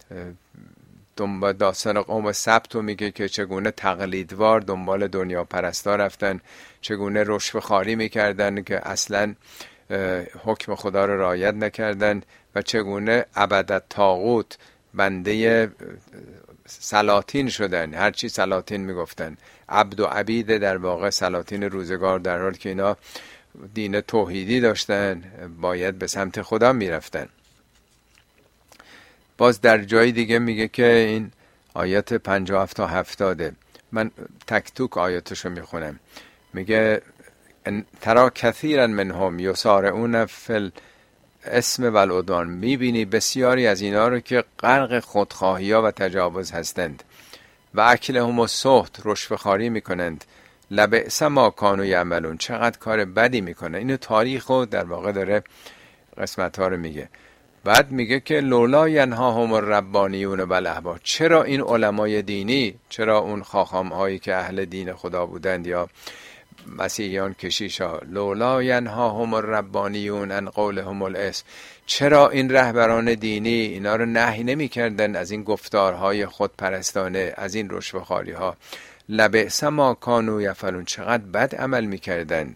Speaker 1: داستان قوم سبت رو میگه که چگونه تقلیدوار دنبال دنیا پرستا رفتن، چگونه رشوه خواری میکردن که اصلا حکم خدا رو رعایت نکردن، و چگونه عبدت طاغوت، بنده سلاطین شدن، هرچی سلاطین میگفتن، عبد و عبید در واقع سلاطین روزگار، در حالی که اینا دین توحیدی داشتن، باید به سمت خدا میرفتن. باز در جای دیگه میگه که این آیات 57 تا 70، من تک توک آیاتشو میخونم. میگه ترا کثیرا منهم یسارعون فی الاسم والعدوان، میبینی بسیاری از اینا رو که غرق خودخواهی ها و تجاوز هستند. و اکلهم السحت، رشوه خواری میکنند. لبئس ما کانوا یعملون، چقدر کار بدی میکنن. اینو تاریخو در واقع داره قسمت ها رو میگه. بعد میگه که لولا ینهاهم الربانیون والاحبار، چرا این علمای دینی، چرا اون خاخام هایی که اهل دین خدا بودند یا مسیحیان کشیشا، لولا ینهاهم الربانیون عن قولهم الاسم، چرا این رهبران دینی اینا رو نهی نمی کردن از این گفتارهای خودپرستانه، از این رشوه خواری ها. لبئس ما کانوا یفعلون، چقدر بد عمل میکردن.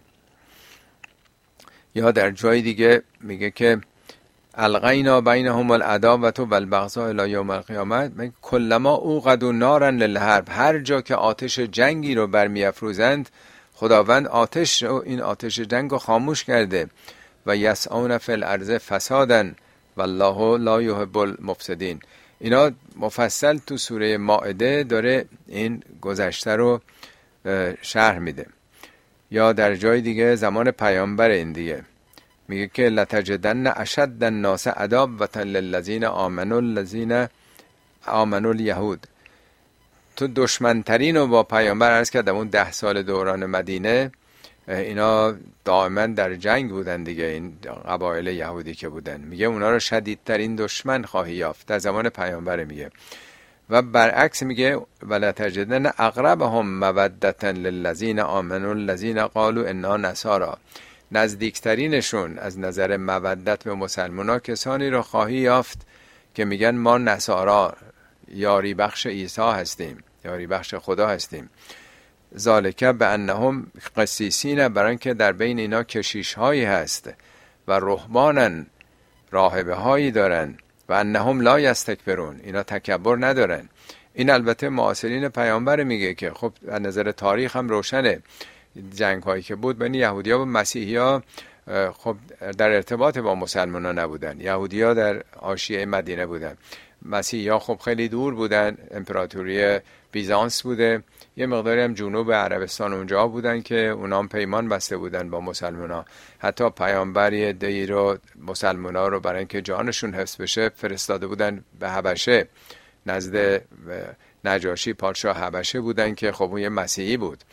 Speaker 1: یا در جای دیگه میگه که القینا بینهم العداوة والبغضاء الی یوم القیامه، کلما اوقدوا نارا للحرب، هر جا که آتش جنگی رو برمیافروزند خداوند این آتش جنگ رو خاموش کرده. و یسعون فی الارض فسادا والله لا یحب المفسدین. اینا مفصل تو سوره مائده داره این گذشته رو شرح میده. یا در جای دیگه زمان پیامبر این دیگه میگه که لتجدن اشد الناس عداوة للذین آمنوا الذین آمنوا الیهود، تو دشمنترین رو با پیامبر عرض کردم اون 10 سال دوران مدینه اینا دائما در جنگ بودن دیگه، این قبایل یهودی که بودن، میگه اونا رو شدیدترین دشمن خواهی یافت در زمان پیامبر. میگه و برعکس میگه ولا تجدن اقربهم مودة للذین آمنوا الذین قالوا انا نصارى، نزدیکترینشون از نظر مودت به مسلمان‌ها کسانی رو خواهی یافت که میگن ما نصارا، یاری بخش عیسی هستیم، یاری بخش خدا هستیم. ذالک بانهم قسیسین، برای که در بین اینا کشیش هایی هست، و رهبانن، راهبه هایی دارن، و انهم لا یستکبرون، اینا تکبر ندارن. این البته معاصرین پیامبر میگه که خب از نظر تاریخ هم روشنه، جنگ هایی که بود بین یهودی ها و مسیحی ها خب در ارتباط با مسلمان ها نبودن. یهودی ها در حاشیه مدینه بودن، مسیحی ها خب خیلی دور بودن، امپراتوری بیزانس بوده، یه مقداری هم جنوب عربستان اونجا بودن که اونا هم پیمان بسته بودن با مسلمان ها. حتی پیامبری دی رو مسلمان ها رو برای اینکه جانشون حفظ بشه فرستاده بودن به حبشه، نزد نجاشی پادشاه حبشه بودن که خب اون یه مسیحی بود.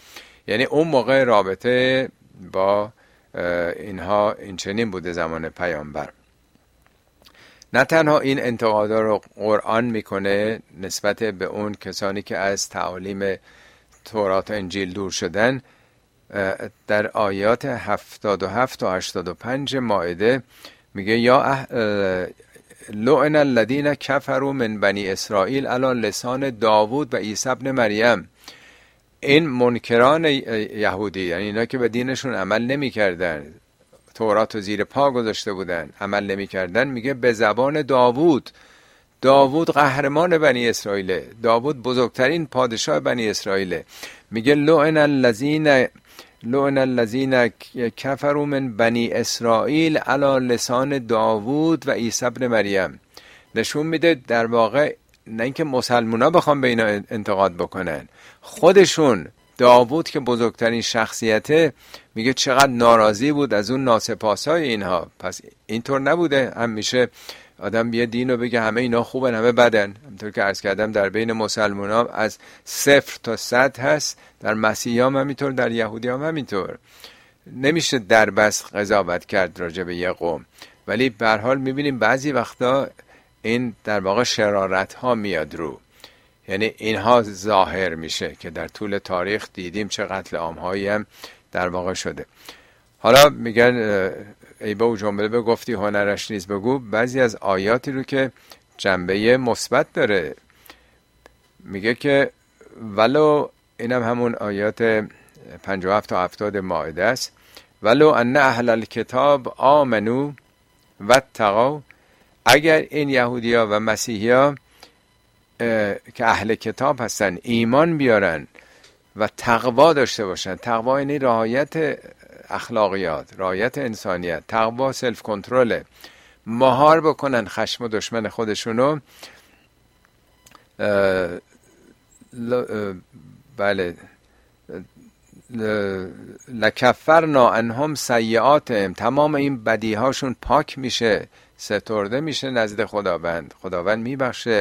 Speaker 1: یعنی اون موقع رابطه با اینها این چنین بوده زمان پیامبر. نه تنها این انتقادا رو قرآن میکنه نسبت به اون کسانی که از تعالیم تورات و انجیل دور شدن، در آیات 77 تا 85 مائده میگه یا لعن الذین کفروا من بنی اسرائیل علی لسان داوود و عیسی ابن مریم. این منکران یهودی، یعنی اینا که به دینشون عمل نمی کردن، تورات رو زیر پا گذاشته بودن، عمل نمی کردن، میگه به زبان داوود. داوود قهرمان بنی اسرائیل، داوود بزرگترین پادشاه بنی اسرائیل. میگه لعن الذین کفروا من بنی اسرائیل علی لسان داوود و عیسی ابن مریم. نشون میده در واقع نه اینکه مسلمونا بخوام به اینا انتقاد بکنن، خودشون داوود که بزرگترین شخصیته میگه چقدر ناراضی بود از اون ناسپاسای اینها. پس اینطور نبوده همیشه آدم یه دین رو بگه همه اینا خوبن همه بدن. همونطور که عرض کردم در بین مسلمان ها از 0 تا 100 هست، در مسیحی هم همینطور، در یهودی هم همینطور. نمیشه در بس قضاوت کرد راجع به یه قوم، ولی به هر حال میبینیم بعضی وقتا این در واقع شرارت ها میاد رو، یعنی اینها ظاهر میشه که در طول تاریخ دیدیم چه قتل عام هایی هم در واقع شده. حالا میگن ای با جمله بگفتی هنرش نیز بگو، بعضی از آیاتی رو که جنبه مثبت داره میگه که ولو، اینم همون آیات 57 تا 70 مائده است، ولو ان اهل الکتاب آمنو و اتقوا، اگر این یهودیا و مسیحیا که اهل کتاب هستن ایمان بیارن و تقوا داشته باشن. تقوا یعنی رعایت اخلاقیات، رعایت انسانیت. تقوا سلف کنترل، مهار بکنن خشم و دشمن خودشونو. بله، لکفرنا عنهم سیئاتهم، تمام این بدیهاشون پاک میشه، سترده میشه نزد خداوند، خداوند میبخشه.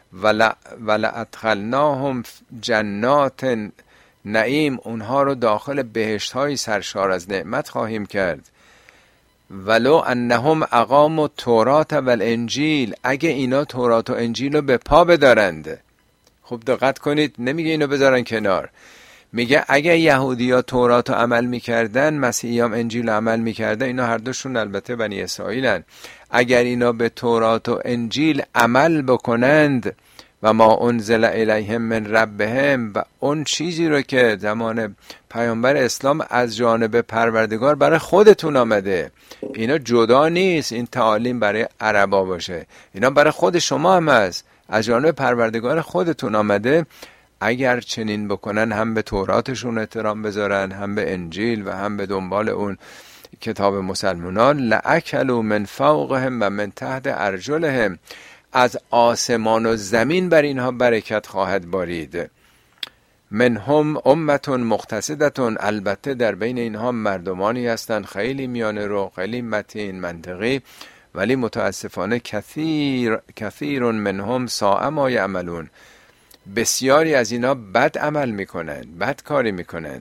Speaker 1: ولادخلناهم جنات نعیم، اونها رو داخل بهشت های سرشار از نعمت خواهیم کرد. ولو انهم اقاموا التوراة والانجیل، اگه اینا تورات و انجیل رو به پا بدارند. خوب دقت کنید، نمیگه اینو بذارن کنار، میگه اگه یهودی‌ها تورات رو عمل میکردن، مسیحیام انجیل رو عمل میکردن، اینا هر دوشون البته بنی اسرائیلن، اگر اینا به تورات و انجیل عمل بکنند و ما انزل الیهم من ربهم، و اون چیزی رو که زمان پیامبر اسلام از جانب پروردگار برای خودتون آمده، اینا جدا نیست این تعالیم برای عربا باشه، اینا برای خود شما هم هست، از جانب پروردگار خودتون آمده. اگر چنین بکنن، هم به توراتشون احترام بذارن، هم به انجیل و هم به دنبال اون کتاب مسلمانان، لأکلوا من فوقهم و من تحت ارجلهم، از آسمان و زمین بر اینها برکت خواهد بارید. منهم امة مقتصدة، البته در بین اینها مردمانی هستند خیلی میانه رو، خیلی متین منطقی، ولی متاسفانه کثیر منهم ساء ما یعملون، بسیاری از اینا بد عمل میکنن، بد کاری میکنن.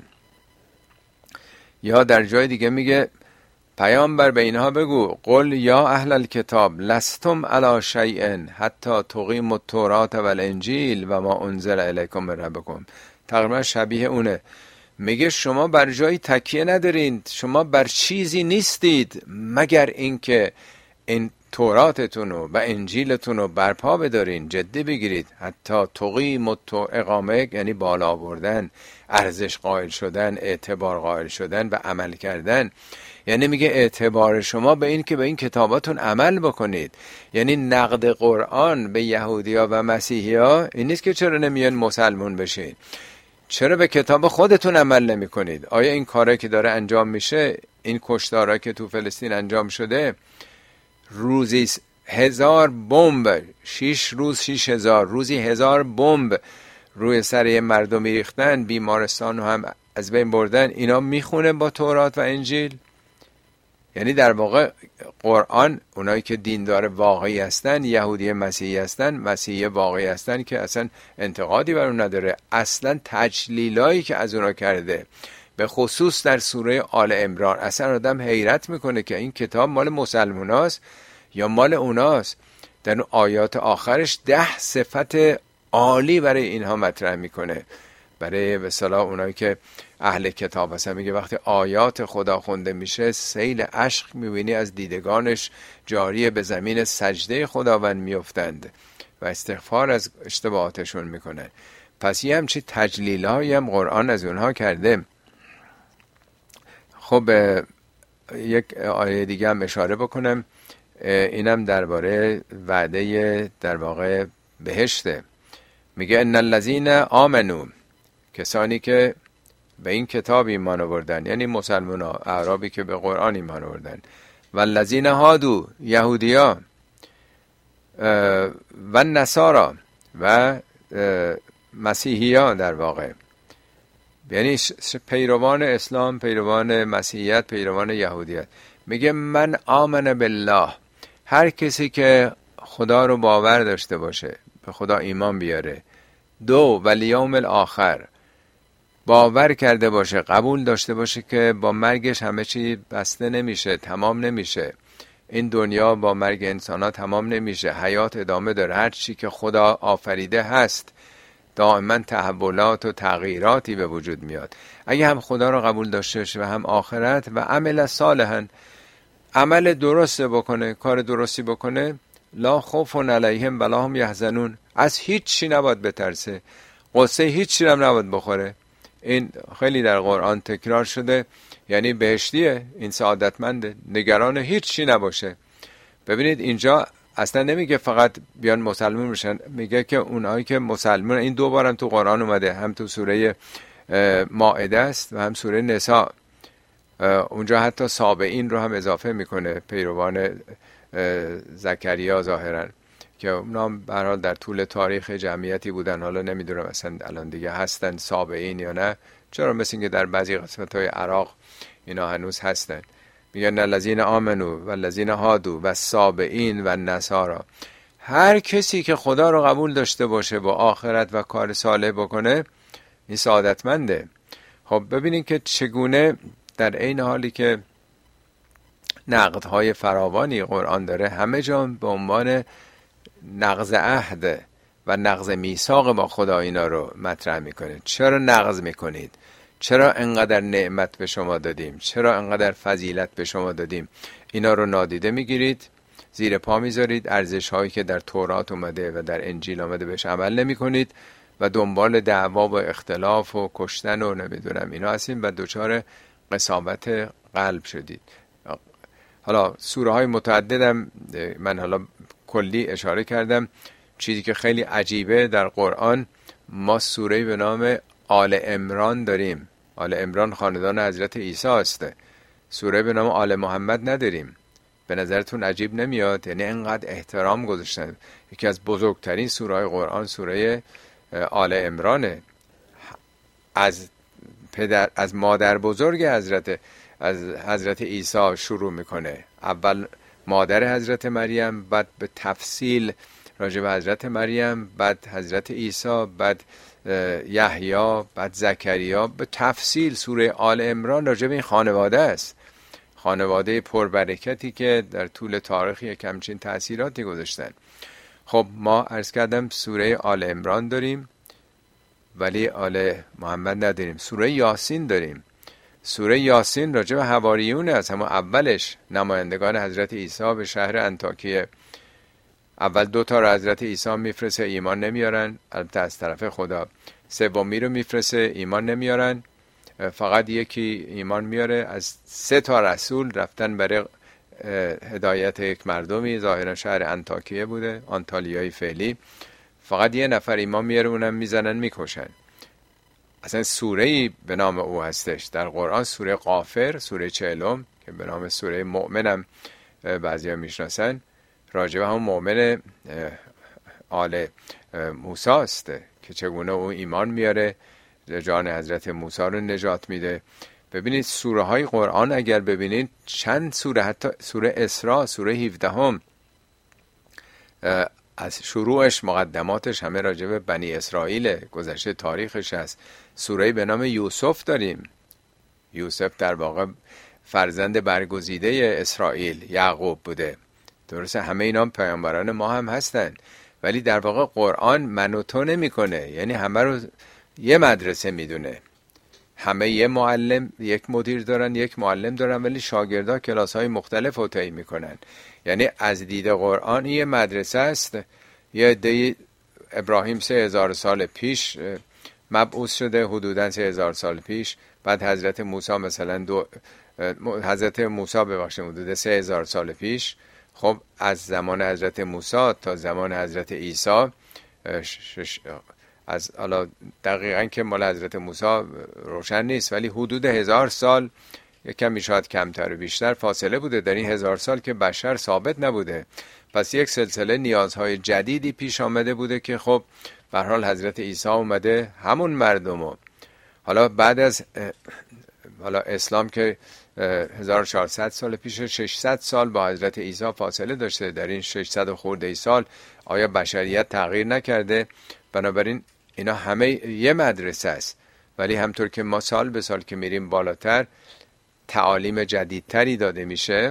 Speaker 1: یا در جای دیگه میگه پیامبر به اینها بگو قل یا اهل الکتاب لستم علی شیء حتی تقیموا التوراة والانجیل و ما انزل الیکم من ربکم. تقریبا شبیه اونه، میگه شما بر جایی تکیه ندارین، شما بر چیزی نیستید مگر اینکه این توراتتون و انجیلتون رو برپا بدارین، جدی بگیرید. حتی تقیم و اقامه یعنی بالا بردن، ارزش قائل شدن، اعتبار قائل شدن و عمل کردن. یعنی میگه اعتبار شما به این که به این کتاباتون عمل بکنید. یعنی نقد قرآن به یهودیا و مسیحیا این نیست که چرا نمیان مسلمون بشین، چرا به کتاب خودتون عمل نمی کنید. آیا این کاری که داره انجام میشه، این کشتارا که تو فلسطین انجام شده، روزی 1000 بمب، 6 روز 6000، روزی 1000 بمب روی سر مردمی ریختن، بیمارستان رو هم از بین بردن، اینا میخونه با تورات و انجیل؟ یعنی در واقع قرآن اونایی که دیندار واقعی هستن، یهودی مسیحی هستن، مسیحی واقعی هستن که اصلا انتقادی بر اون نداره، اصلا تجلیلایی که از اونا کرده به خصوص در سوره آل عمران اصلا آدم حیرت میکنه که این کتاب مال مسلموناست یا مال اوناست. در اون آیات آخرش 10 صفت عالی برای اینها مطرح میکنه، برای به اصطلاح اونایی که اهل کتاب هستن. میگه وقتی آیات خدا خونده میشه سیل اشک میبینی از دیدگانش جاری به زمین سجده خداوند میافتند و استغفار از اشتباهاتشون میکنن. پس یه همچی تجلیل‌هایی هم قرآن از اونها کرده. خب یک آیه دیگه هم اشاره بکنم، اینم درباره وعده در واقع بهشته. میگه ان الذین آمنو، کسانی که به این کتاب ایمان آوردن، یعنی مسلمان‌ها، اعرابی که به قرآن ایمان آوردن، و الذین هادو، یهودیا، و نصارا، و مسیحیا، در واقع یعنی پیروان اسلام، پیروان مسیحیت، پیروان یهودیت. میگه من آمن بالله، هر کسی که خدا رو باور داشته باشه، به خدا ایمان بیاره، دو والیوم الاخر، باور کرده باشه، قبول داشته باشه که با مرگش همه چی بسته نمیشه، تمام نمیشه، این دنیا با مرگ انسان‌ها تمام نمیشه، حیات ادامه داره، هر چی که خدا آفریده هست، دائما تحولات و تغییراتی به وجود میاد. اگه هم خدا رو قبول داشته باشه و هم آخرت، و عمل صالحا، عمل درست بکنه، کار درستی بکنه، لا خوف علیهم ولا هم یحزنون، از هیچ چی نباید بترسه، قصه هیچ چی هم نباید بخوره. این خیلی در قرآن تکرار شده، یعنی بهشتیه، این سعادتمنده، نگران هیچ چی نباشه. ببینید اینجا اصلا نمیگه فقط بیان مسلمان بشن، میگه که اونایی که مسلمان، این دو بارم تو قرآن اومده، هم تو سوره مائده است و هم سوره نساء. اونجا حتی سابعین رو هم اضافه میکنه، پیروان زکریا ظاهرا، که اونا به هر حال در طول تاریخ جمعیتی بودن، حالا نمیدونم اصلا الان دیگه هستن سابعین یا نه، چرا مثل اینکه در بعضی قسمت‌های عراق اینا هنوز هستن. میگن الذین آمنو و الذین هادو و سابعین و نصارا، هر کسی که خدا رو قبول داشته باشه با آخرت و کار صالح بکنه، این سعادتمنده. خب ببینید که چگونه در این حالی که نقدهای فراوانی قرآن داره، همه جا به عنوان نقض عهد و نقض میثاق با خدا اینا رو مطرح میکنه. چرا نقض میکنید؟ چرا انقدر نعمت به شما دادیم؟ چرا انقدر فضیلت به شما دادیم؟ اینا رو نادیده میگیرید، زیر پا میذارید، ارزش هایی که در تورات اومده و در انجیل اومده بهش عمل نمی کنید و دنبال دعوا و اختلاف و کشتن و نمیدونم اینا هستیم و دچار قساوت قلب شدید. حالا سوره های متعددم من حالا کلی اشاره کردم. چیزی که خیلی عجیبه در قرآن، ما سوره به نام آل عمران داریم. آل عمران خاندان حضرت عیسی است. سوره به نام آل محمد نداریم. به نظرتون عجیب نمیاد؟ یعنی اینقدر احترام گذاشتن. یکی از بزرگترین سوره های قرآن سوره آل عمرانه. از مادر بزرگ حضرت عیسی شروع میکنه. اول مادر حضرت مریم، بعد به تفصیل راجع به حضرت مریم، بعد حضرت عیسی، بعد یحیی، بعد زکریا، به تفصیل سوره آل عمران راجع به این خانواده است. خانواده پربرکتی که در طول تاریخ یک همچین تأثیراتی گذاشتن. خب ما عرض کردم سوره آل عمران داریم ولی آل محمد نداریم. سوره یاسین داریم. سوره یاسین راجع به حواریون از همون اولش، نمایندگان حضرت عیسی به شهر انطاکیه. اول 2 تا رو حضرت عیسی میفرسته، ایمان نمیارن، البته از طرف خدا. سومی رو میفرسته، ایمان نمیارن، فقط یکی ایمان میاره. از 3 تا رسول رفتن برای هدایت یک مردمی، ظاهرا شهر انطاکیه بوده، آنتالیای فعلی. فقط 1 نفر ایمان میاره، اونم میزنن میکشن. اصلا سوره‌ای به نام او هستش در قرآن، سوره غافر، سوره 40 که به نام سوره مؤمنم بعضیا میشناسن، راجع به هم مؤمن آل موسی است که چگونه او ایمان میاره، جان حضرت موسی رو نجات میده. ببینید سوره های قرآن اگر ببینید چند سوره، حتی سوره اسراء، سوره 17 از شروعش مقدماتش همه راجع به بنی اسرائیل، گذشته تاریخش هست. سوره به نام یوسف داریم. یوسف در واقع فرزند برگزیده اسرائیل یعقوب بوده. درسته همه اینا پیامبران ما هم هستن، ولی در واقع قرآن من و تو نمیکنه، یعنی همه رو یه مدرسه میدونه، همه یه معلم، یک مدیر دارن، یک معلم دارن، ولی شاگردا کلاس های مختلف رو طی میکنن. یعنی از دید قرآن یه مدرسه است. یه عده ابراهیم 3000 سال پیش مبعوث شده، حدوداً 3000 سال پیش. بعد حضرت موسی مثلا حضرت موسی ببخشید حدود 3000 سال پیش. خب از زمان حضرت موسی تا زمان حضرت عیسی از حالا دقیقاً که مال حضرت موسی روشن نیست، ولی حدود 1000 سال، یکم شاید کمتر و بیشتر فاصله بوده در این 1000 سال که بشر ثابت نبوده. پس یک سلسله نیازهای جدیدی پیش آمده بوده که خب به هر حال حضرت عیسی اومده همون مردمو، حالا بعد از حالا اسلام که 1400 سال پیش، 600 سال با حضرت عیسی فاصله داشته. در این 600 خورده سال آیا بشریت تغییر نکرده؟ بنابراین اینا همه یه مدرسه است، ولی همطور که ما سال به سال که میریم بالاتر تعالیم جدیدتری داده میشه.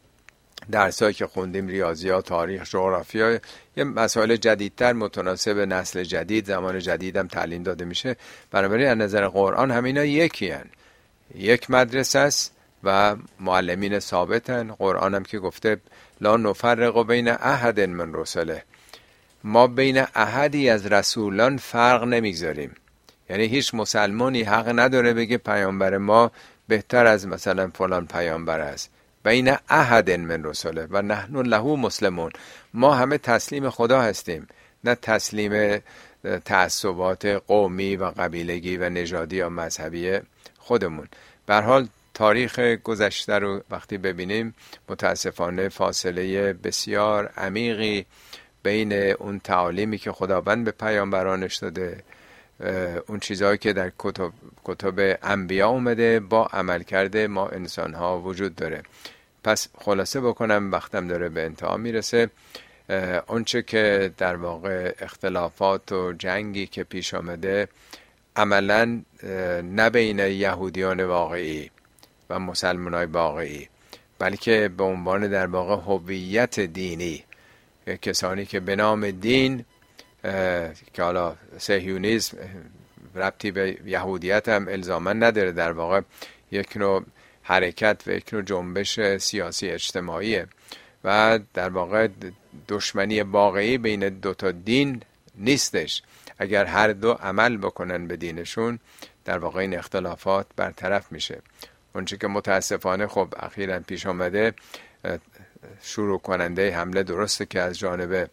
Speaker 1: درسایی که خوندیم، ریاضیات، تاریخ، جغرافیا، یه مسائل جدیدتر متناسب نسل جدید، زمان جدید هم تعلیم داده میشه. بنابراین از نظر قرآن همینا یکی هن. یک مدرسه است و معلمین ثابتن. قرآن هم که گفته لا نفرق بین احد من رسله، ما بین احدی از رسولان فرق نمیگذاریم. یعنی هیچ مسلمانی حق نداره بگه پیامبر ما بهتر از مثلا فلان پیامبر است. بین احد من رسله و نحن له مسلمون، ما همه تسلیم خدا هستیم، نه تسلیم تعصبات قومی و قبیلگی و نژادی یا مذهبی خودمون. به هر حال تاریخ گذشته رو وقتی ببینیم متاسفانه فاصله بسیار عمیقی بین اون تعالیمی که خداوند به پیامبرانش داده، اون چیزهایی که در کتب انبیا اومده، با عمل کرده ما انسان ها وجود داره. پس خلاصه بکنم، وقتم داره به انتها میرسه. اونچه که در واقع اختلافات و جنگی که پیش آمده عملا نه بین یهودیان واقعی و مسلمانای واقعی، بلکه به عنوان در واقع هویت دینی، کسانی که به نام دین که حالا صهیونیسم ربطی به یهودیت هم الزاما نداره، در واقع یک نوع حرکت و یک نوع جنبش سیاسی اجتماعیه و در واقع دشمنی واقعی بین دوتا دین نیستش. اگر هر دو عمل بکنن به دینشون، در واقع این اختلافات برطرف میشه. اونچه که متاسفانه خب اخیراً پیش آمده، شروع کننده حمله درسته که از جانب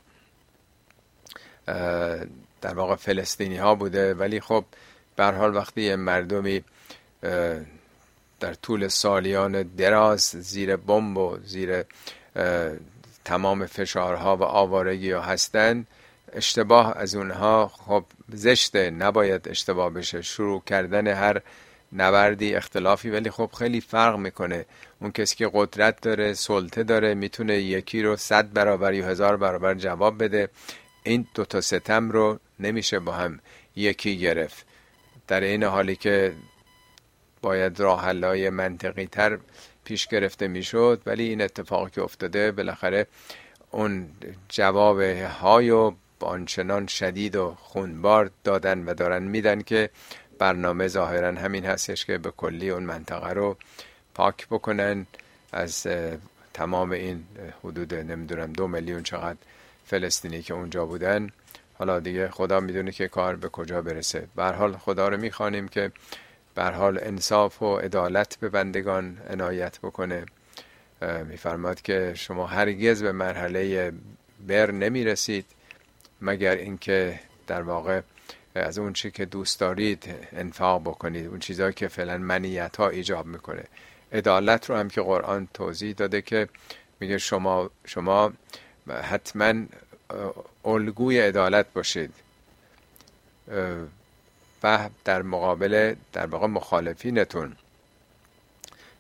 Speaker 1: در واقع فلسطینی ها بوده، ولی خب به هر حال وقتی یه مردمی در طول سالیان دراز زیر بمب و زیر تمام فشارها و آوارگی ها هستن، اشتباه از اونها خب زشته، نباید اشتباه بشه. شروع کردن هر نبردی اختلافی، ولی خب خیلی فرق میکنه. اون کسی که قدرت داره، سلطه داره، میتونه یکی رو 100 برابر یا 1000 برابر جواب بده. این دوتا ستم رو نمیشه با هم یکی گرفت، در این حالی که باید راه حل‌های منطقی تر پیش گرفته میشد. ولی این اتفاقی که افتاده بالاخره اون جواب هایو آنچنان شدید و خونبار دادن و دارن میدن که برنامه ظاهرا همین هستش که به کلی اون منطقه رو پاک بکنن از تمام این حدود نمیدونم 2 میلیون چقدر فلسطینی که اونجا بودن. حالا دیگه خدا میدونه که کار به کجا برسه. به هر حال خدا رو میخوانیم که به هر حال انصاف و عدالت به بندگان عنایت بکنه. میفرماد که شما هرگز به مرحله بر نمیرسید مگر اینکه در واقع از اون چی که دوست دارید انفاق بکنید، اون چیزایی که فعلا منیت ها ایجاب میکنه. عدالت رو هم که قرآن توضیح داده که میگه شما حتما الگوی عدالت باشید و در مقابل در واقع مخالفینتون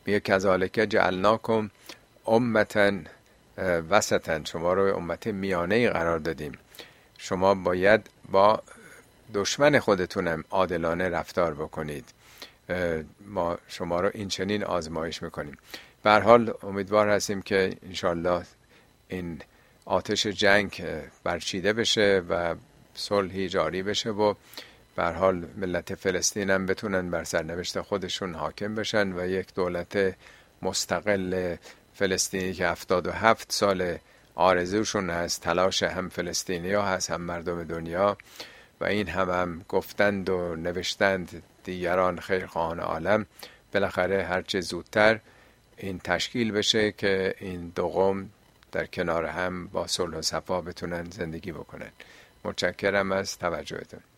Speaker 1: میگه کذالک جعلناکم امة وسطا، شما رو امت میانه قرار دادیم، شما باید با دشمن خودتونم عادلانه رفتار بکنید، ما شما رو این چنین آزمایش میکنیم. به هر حال امیدوار هستیم که انشالله این آتش جنگ برچیده بشه و صلحی جاری بشه و به هر حال ملت فلسطین هم بتونن بر سرنوشت خودشون حاکم بشن و یک دولت مستقل فلسطینی که 77 سال آرزوشون هست، تلاش هم فلسطینی ها هست هم مردم دنیا و این هم گفتند و نوشتند دیگران خیرخواهان عالم، بالاخره هرچه زودتر این تشکیل بشه که این دو قوم در کنار هم با صلح و صفا بتونن زندگی بکنن. متشکرم از توجهتون.